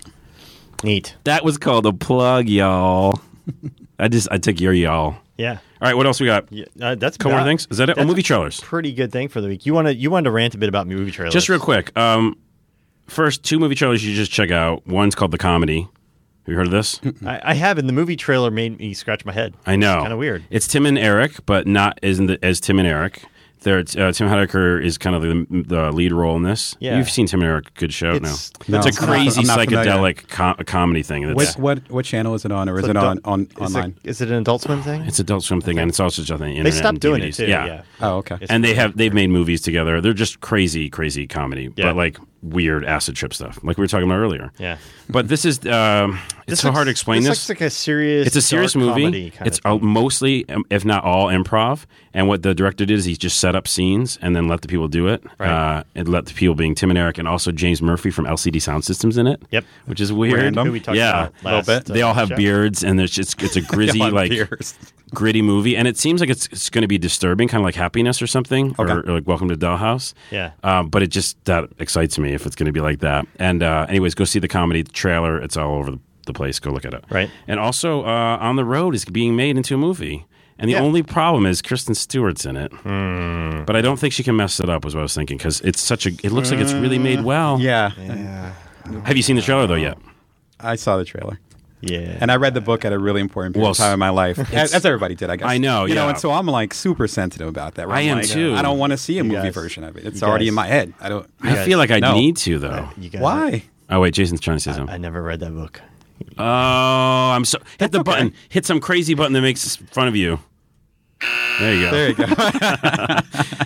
Neat. That was called a plug, y'all. I just I took your y'all. Yeah. All right, what else we got? Yeah. Uh, that's Couple more about- things. Is that it? Oh, that's movie a trailers. Pretty good thing for the week. You want to you wanted to rant a bit about movie trailers. Just real quick. Um, first, two movie trailers you just check out. One's called The Comedy. Have you heard of this? I, I have, and the movie trailer made me scratch my head. I know. Kind of weird. It's Tim and Eric, but not isn't the, as Tim and Eric. There, uh, Tim Heidecker is kind of the, the lead role in this. Yeah. You've seen Tim and Eric, good show. It's- no, No, it's a I'm not- crazy I'm not familiar. psychedelic com- comedy thing. What, That's, what what channel is it on, or is So it on, don't- on Is it, online? is it an Adult Swim thing? it's Adult Swim thing, and it's also just on the internet. They stopped and doing D V it Ds. too. Yeah. Yeah. Oh, okay. It's- And they have they've made movies together. They're just crazy, crazy comedy, Yeah. but like weird acid trip stuff, like we were talking about earlier. Yeah. But this is um, it's This so hard to looks- explain this. this. looks like a serious. It's a serious dark movie. comedy kind It's of uh, thing. mostly, um, if not all, improv. And what the director did is he just set up scenes and then let the people do it. Right. Uh, and let the people being Tim and Eric and also James Murphy from L C D Sound Systems in it. Yep. Which is weird. Random. Who we talked Yeah. about A little last, bit. uh, They all have show. beards, and there's it's it's a gritty On like beers. gritty movie, and it seems like it's, it's going to be disturbing, kind of like Happiness or something, or, Okay. or like Welcome to Dollhouse. Yeah. Um, but it just that excites me if it's going to be like that. And uh, anyways, go see the comedy trailer. It's all over the, the place. Go look at it. Right. And also, uh, On the Road is being made into a movie. And the Yeah. only problem is Kristen Stewart's in it, but I don't think she can mess it up. Was what I was thinking because it's such a. It looks like it's really made well. Yeah. Have you seen the trailer though yet? I saw the trailer. Yeah. And I read the book at a really important period Well, of time in my life, as, as everybody did, I guess. I know, you know, yeah. and so I'm like super sensitive about that. where I I'm am like, too. I don't want to see a You movie guys- version of it. It's you already guys- in my head. I don't. I feel like I No. need to though. You guys, Why? Oh wait, Jason's trying to say I, something. I never read that book. Oh, I'm so hit the okay. button. Hit some crazy button that makes fun of you. There you go. There you go.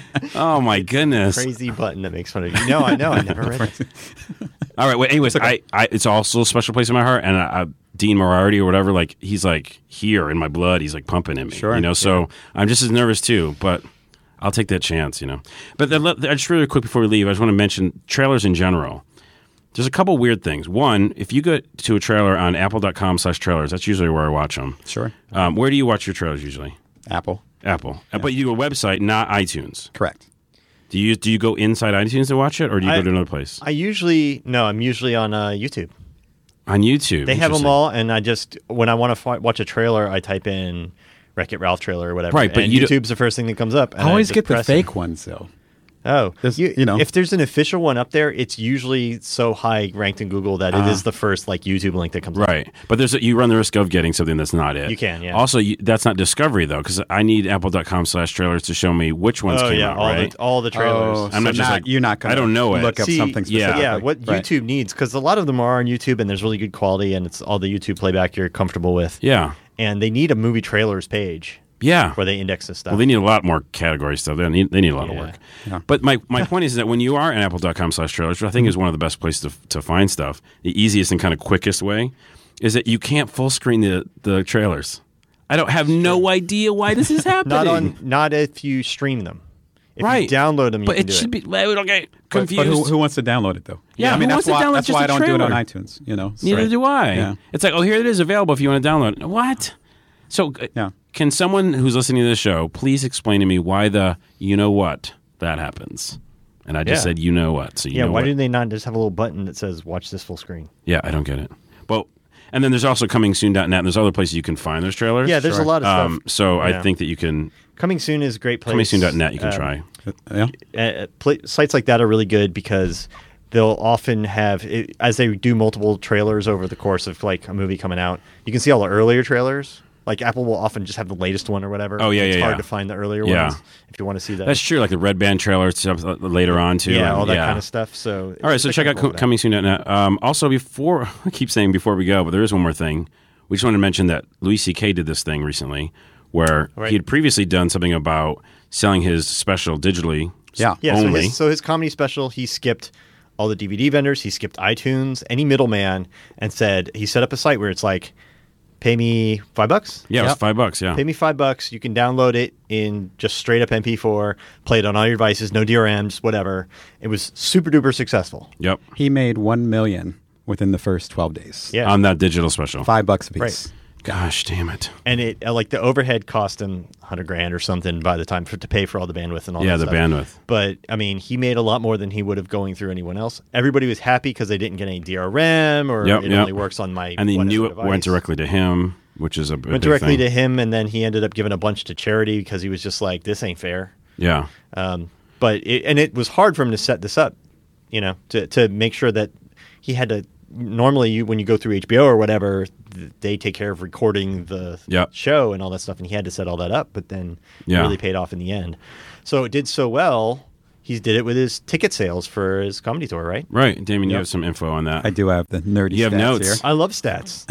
Oh my goodness. Crazy button that makes fun of you. No, I know. I never read it. All right. Well, anyways, I, I it's also a special place in my heart, and I, I, Dean Moriarty or whatever, like he's like here in my blood. He's like pumping in me. Sure. You know, so I'm just as nervous too, but I'll take that chance. You know, but then, let- I just really quick before we leave, I just want to mention trailers in general. There's a couple weird things. One, if you go to a trailer on apple.com slash trailers, that's usually where I watch them. Sure. Um, where do you watch your trailers usually? Apple. Apple. Uh, But you do a website, not iTunes. Correct. Do you do you go inside iTunes to watch it, or do you I- go to another place? I usually no. I'm usually on uh, YouTube. On YouTube. They have them Interesting. all, and I just when I want to f- watch a trailer, I type in Wreck-It Ralph trailer or whatever. Right, but and you YouTube's the first thing that comes up. And I always just get the press it. fake ones, though. Oh, There's- you, you know. if there's an official one up there, it's usually so high ranked in Google that it Uh-huh. is the first like YouTube link that comes up. Right, but there's a, you run the risk of getting something that's not it. You can, yeah. Also, you, that's not discovery though, because I need apple.com slash trailers to show me which ones Oh came yeah, out. all right? the all the trailers. Oh, I'm so not just like- you're not gonna I don't know it. look up See, something yeah. specific. Yeah, what Right. YouTube needs, because a lot of them are on YouTube and there's really good quality and it's all the YouTube playback you're comfortable with. Yeah, And they need a movie trailers page yeah. where they index this stuff. Well, they need a lot more category stuff. They need they need a lot of Yeah. work. Yeah. But my, my point is that when you are in apple.com slash trailers, which I think is one of the best places to to find stuff, the easiest and kind of quickest way is that you can't full screen the the trailers. I don't have no idea why this is happening. not on, not if you stream them. If right. you download them, you but can it do should it. be. We don't get But, confused. but who, who wants to download it, though? Yeah, I mean, who that's wants to why, download that's just why a I don't do it on trailer? iTunes, you know? Neither Right. do I. Yeah. It's like, oh, here it is available if you want to download it. What? So, uh, Yeah. can someone who's listening to this show please explain to me why the you know what that happens? And I just Yeah. said you know what. So you Yeah, know why what. do they not just have a little button that says "Watch this full screen"? Yeah, I don't get it. Well, and then there's also coming soon dot net, and there's other places you can find those trailers. Yeah, there's a lot of stuff. Um, so I Yeah. think that you can Coming Soon is a great place. coming soon dot net. You can Um, try. Yeah. uh, pla sites like that are really good because they'll often have it, as they do multiple trailers over the course of like a movie coming out. You can see all the earlier trailers. Like Apple will often just have the latest one or whatever. Oh, yeah, it's yeah, hard yeah. to find the earlier Yeah. ones if you want to see that. That's true. Like the Red Band trailer stuff uh, later on too. yeah, and- all that yeah. kind of stuff. So All right, so they're check out comfortable co- with that. coming soon dot net. Um, also, before I keep saying before we go, but there is one more thing. We just want to mention that Louis C K did this thing recently, where Right. he had previously done something about selling his special digitally. Yeah. Yeah, so only. his, so his comedy special, he skipped all the D V D vendors, he skipped iTunes, any middleman, and said he set up a site where it's like, pay me five bucks. yeah, it was Yep. five bucks. Yeah, Pay me five bucks. You can download it in just straight up M P four, play it on all your devices, no D R M, just whatever. It was super duper successful. yep. He made one million within the first twelve days. Yeah. On that digital special. Five bucks a piece. Right. Gosh, damn it. And it uh, like the overhead cost him a hundred grand or something by the time for, to pay for all the bandwidth and all Yeah, that the stuff. bandwidth. But I mean, he made a lot more than he would have going through anyone else. Everybody was happy because they didn't get any D R M or Yep, it yep. only works on my And he whatever knew it device. went directly to him, which is a, a went big directly thing. to him, and then he ended up giving a bunch to charity because he was just like, this ain't fair. Yeah. Um, but it, and it was hard for him to set this up, you know, to to make sure that he had to. Normally, you when you go through H B O or whatever, th- they take care of recording the Yep. show and all that stuff, and he had to set all that up. But then Yeah. it really paid off in the end. So it did so well. He did it with his ticket sales for his comedy tour, right? Right. Damien, you Yep. have some info on that. I do have the nerdy You have stats notes. here. I love stats.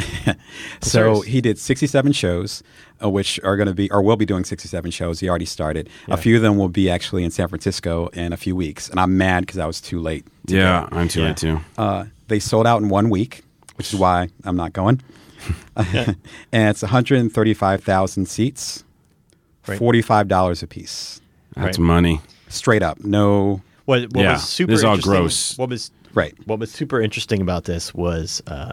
So serious. he did sixty-seven shows, uh, which are going to be, or will be doing sixty-seven shows. He already started. A few of them will be actually in San Francisco in a few weeks. And I'm mad because I was too late. to yeah, go. I'm too Yeah. late too. Uh, they sold out in one week, which is why I'm not going. And it's one hundred thirty-five thousand seats, Right. forty-five dollars a piece. That's Right. money. Straight up. No, What, what Yeah, was super this is all interesting- gross. What was right. what was super interesting about this was, uh,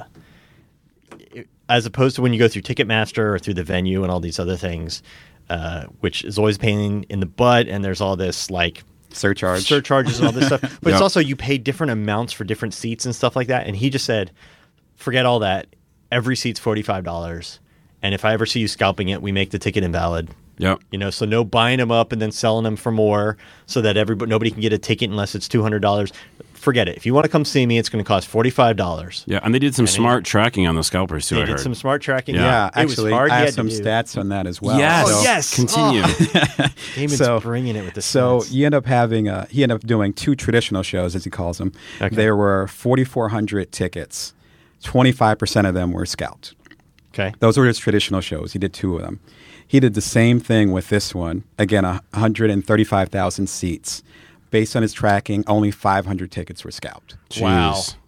it- as opposed to when you go through Ticketmaster or through the venue and all these other things, uh, which is always a pain in the butt, and there's all this like Surcharge. surcharges and all this stuff. But Yep. it's also you pay different amounts for different seats and stuff like that. And he just said, forget all that. Every seat's forty-five dollars. And if I ever see you scalping it, we make the ticket invalid. Yep. You know, so no buying them up and then selling them for more so that everybody nobody can get a ticket unless it's two hundred dollars. Forget it. If you want to come see me, it's going to cost forty-five dollars. Yeah, and they did some And smart tracking on the scalpers too. They I did heard. some smart tracking. Yeah. Yeah, It was actually, hard. I He have had to some do- stats on that as well. Yes. Oh, So- yes. Continue. Damon's So- bringing it with the So stats. you end up having uh, he ended up doing two traditional shows, as he calls them. Okay. There were forty-four hundred tickets. twenty-five percent of them were scalped. Okay. Those were his traditional shows. He did two of them. He did the same thing with this one. Again, one hundred thirty-five thousand seats. Based on his tracking, only five hundred tickets were scalped. Wow. Jeez.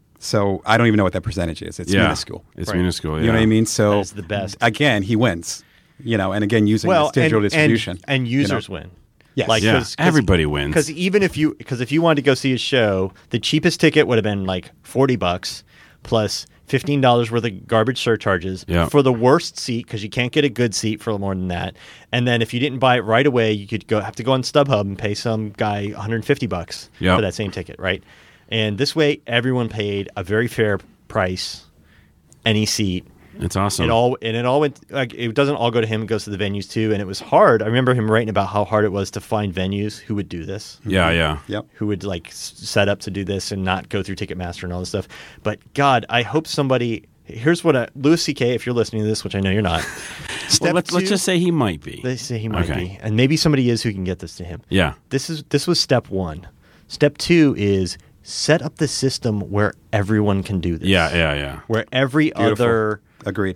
So I don't even know what that percentage is. It's Yeah. minuscule. It's Right. minuscule. Yeah. You know what I mean? So That is the best. Again, he wins. You know, and again, using Well, this digital and, distribution. and, and you know? users win. Yes. Like, Yeah. 'cause- 'cause- Everybody wins. Because even if you because if you wanted to go see a show, the cheapest ticket would have been like forty bucks plus fifteen dollars worth of garbage surcharges Yeah. for the worst seat because you can't get a good seat for more than that. And then if you didn't buy it right away, you could go have to go on StubHub and pay some guy one hundred fifty bucks Yeah. for that same ticket, right? And this way, everyone paid a very fair price, any seat. It's awesome. It all and it all went. Like, it doesn't all go to him; it goes to the venues too. And it was hard. I remember him writing about how hard it was to find venues who would do this. yeah, yeah. Yep. Who would like s- set up to do this and not go through Ticketmaster and all this stuff. But God, I hope somebody. Here's what a Louis C K, if you're listening to this, which I know you're not. Step Well, let's, two, let's just say he might be. they say he might Okay. be, and maybe somebody is who can get this to him. Yeah. This is this was step one. Step two is set up the system where everyone can do this. Yeah, yeah, yeah. Where every Beautiful. other Agreed.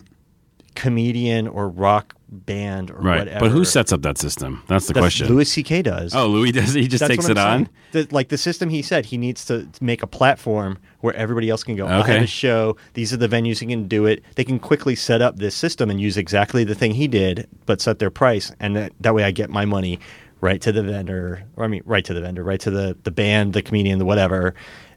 comedian or rock band or Right. whatever. But who sets up that system? That's the That's question. Louis C K does. Oh, Louis does. He just That's takes what it I'm on. saying. The, like the system he said, he needs to, to make a platform where everybody else can go. I Okay. have a show. These are the venues who can do it. They can quickly set up this system and use exactly the thing he did, but set their price, and that, that way I get my money right to the vendor. Or I mean, right to the vendor, right to the the band, the comedian, the whatever.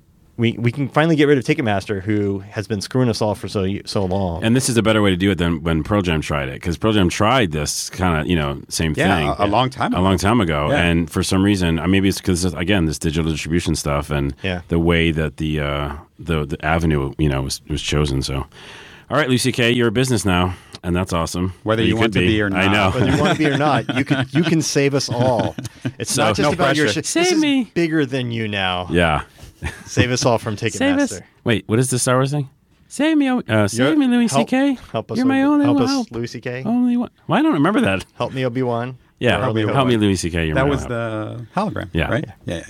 We we can finally get rid of Ticketmaster, who has been screwing us all for so so long. And this is a better way to do it than when Pearl Jam tried it, because Pearl Jam tried this kind of, you know, same Yeah, thing a, a long time ago. a long time ago, Yeah. and for some reason, uh, maybe it's because again this digital distribution stuff and Yeah. the way that the uh, the the avenue, you know, was, was chosen. So, all right, Lucy K, you're a business now, and that's awesome. Whether Or you want could to be or I not. know. Whether you want to be or not, you can you can save us all. It's So, not just no about your pressure. shit. This Save is me. bigger than you now. yeah. Save us all from Save us. Ticketmaster. Wait, what is the Star Wars thing? Save me, uh, save You're- me, Louis help- C K. Help us. You're my Obi- only help one. us, Help. Louis C K. Only one. Well, I don't remember that. Help me, Obi Wan. Yeah, Or help me, Obi-Wan. help me, Louis C K. You're That my was help. the hologram. Yeah. Right? Yeah. yeah.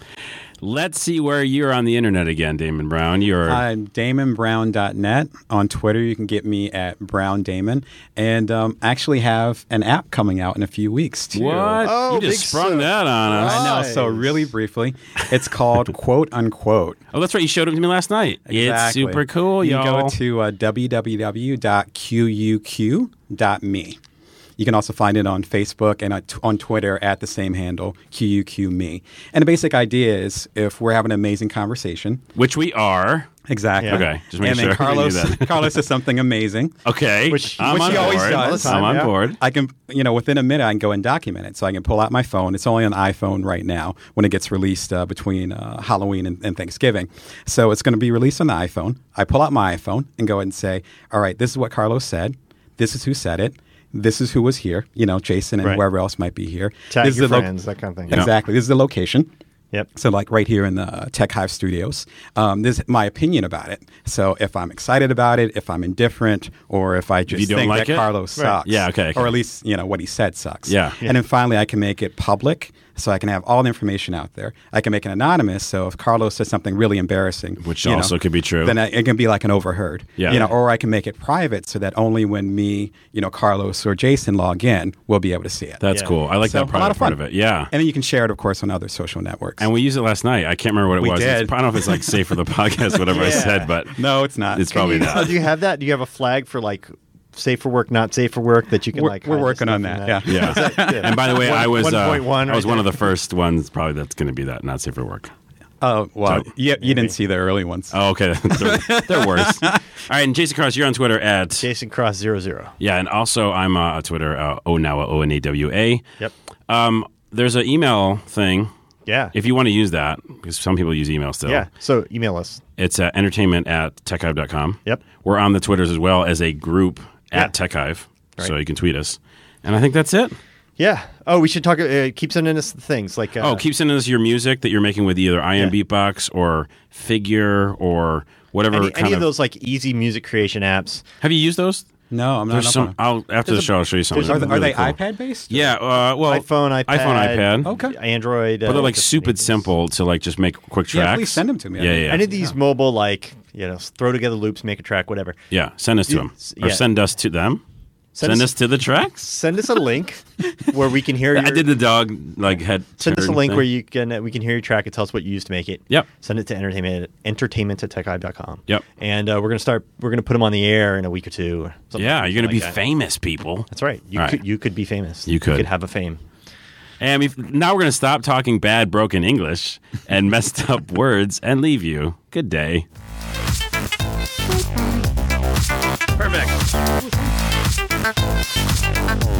Let's see where you're on the internet again, Damon Brown. You're I'm damon brown dot net. On Twitter, you can get me at Brown Damon. And um, actually have an app coming out in a few weeks, too. what? Oh, you just big sprung so- that on us. I know. So, Nice. really briefly, it's called Quote Unquote. Oh, that's right. You showed it to me last night. It's Exactly. super cool, You y'all. go to uh, w w w dot q u q dot me. You can also find it on Facebook and on t- on Twitter at the same handle, Q U Q me. And the basic idea is if we're having an amazing conversation, Which we are. exactly. Yeah. Okay, just making and then sure we Carlos, knew that. Carlos says something amazing. Okay. Which- I'm which on he board. always does. All the time, I'm on yeah. board. I can, you know, within a minute, I can go and document it. So I can pull out my phone. It's only on iPhone right now when it gets released uh, between uh, Halloween and, and Thanksgiving. So it's going to be released on the iPhone. I pull out my iPhone and go ahead and say, all right, this is what Carlos said. This is who said it. This is who was here. You know, Jason and Right. whoever else might be here. Tag this your is the lo- friends, that kind of thing. Exactly. This is the location. Yep. So, like right here in the uh, Tech Hive Studios, um, this is my opinion about it. So, if I'm excited about it, if I'm indifferent, or if I just you don't think like that it? Carlos Right. sucks, Yeah, okay, okay. or at least you know what he said sucks. Yeah. And then finally, I can make it public, so I can have all the information out there. I can make it anonymous, so if Carlos says something really embarrassing, Which you know, also could be true. then I, it can be like an overheard. Yeah. You know, or I can make it private, so that only when me, you know, Carlos or Jason log in, we'll be able to see it. That's Yeah. cool. I like So, that a lot private of part fun. of it. Yeah. And then you can share it, of course, on other social networks. And we used it last night. I can't remember what it We was. did. It's, I don't know if it's like safe for the podcast, whatever I Yeah. said, but no, it's not. it's probably Do you, not. do you have that? Do you have a flag for like safe for work, not safe for work that you can We're- like? we're hide the working stuff on in that, yeah. Yeah. And by the way, I was uh, one point one I was right one of there. the first ones probably that's going to be that, not safe for work. Oh, well, So- you, you didn't see the early ones. Oh, okay. they're, they're worse. All right, and Jason Cross, you're on Twitter at Jason Cross zero zero. yeah, and also I'm uh, on Twitter uh, Onawa O N A W A. Yep. Um, there's an email thing. Yeah. If you want to use that, because some people use email still. yeah. So email us. It's uh, entertainment at techhive dot com. Yep. We're on the Twitters as well as a group Yeah. at TechHive, so Right. you can tweet us. And I think that's it. Yeah. Oh, we should talk. Uh, keep sending us things like. Uh, oh, keep sending us your music that you're making with either I M Yeah. Beatbox or Figure or whatever any, kind any of those like easy music creation apps. Have you used those? No, I'm not. There's up some. on it. I'll after the There's a- show. I'll show you something. there's a- Are, they- are really they cool. iPad based? Yeah. Uh, well, iPhone, iPad, iPhone, iPad. Okay. Android. But uh, they're like just stupid anything. simple to like just make quick tracks. Yeah, please send them to me. Yeah, yeah, Any yeah. of these mobile, like you know, throw together loops, make a track, whatever. Yeah, send us to You- them s- or yeah. send us to them. Send, Send us, us- to the tracks. Send us a link where we can hear. Your, I did the dog like head. Send us a turn link thing. where you can we can hear your track and tell us what you used to make it. Yep. Send it to entertainment entertainment at tech hive dot com. Yep. And uh, we're gonna start. We're gonna put them on the air in a week or two. Or something Yeah, you're gonna like be that. famous, people. That's right. You All could right. you could be famous. You could. You could have a fame. And we've, now we're gonna stop talking bad, broken English and messed up words and leave you. Good day. Perfect.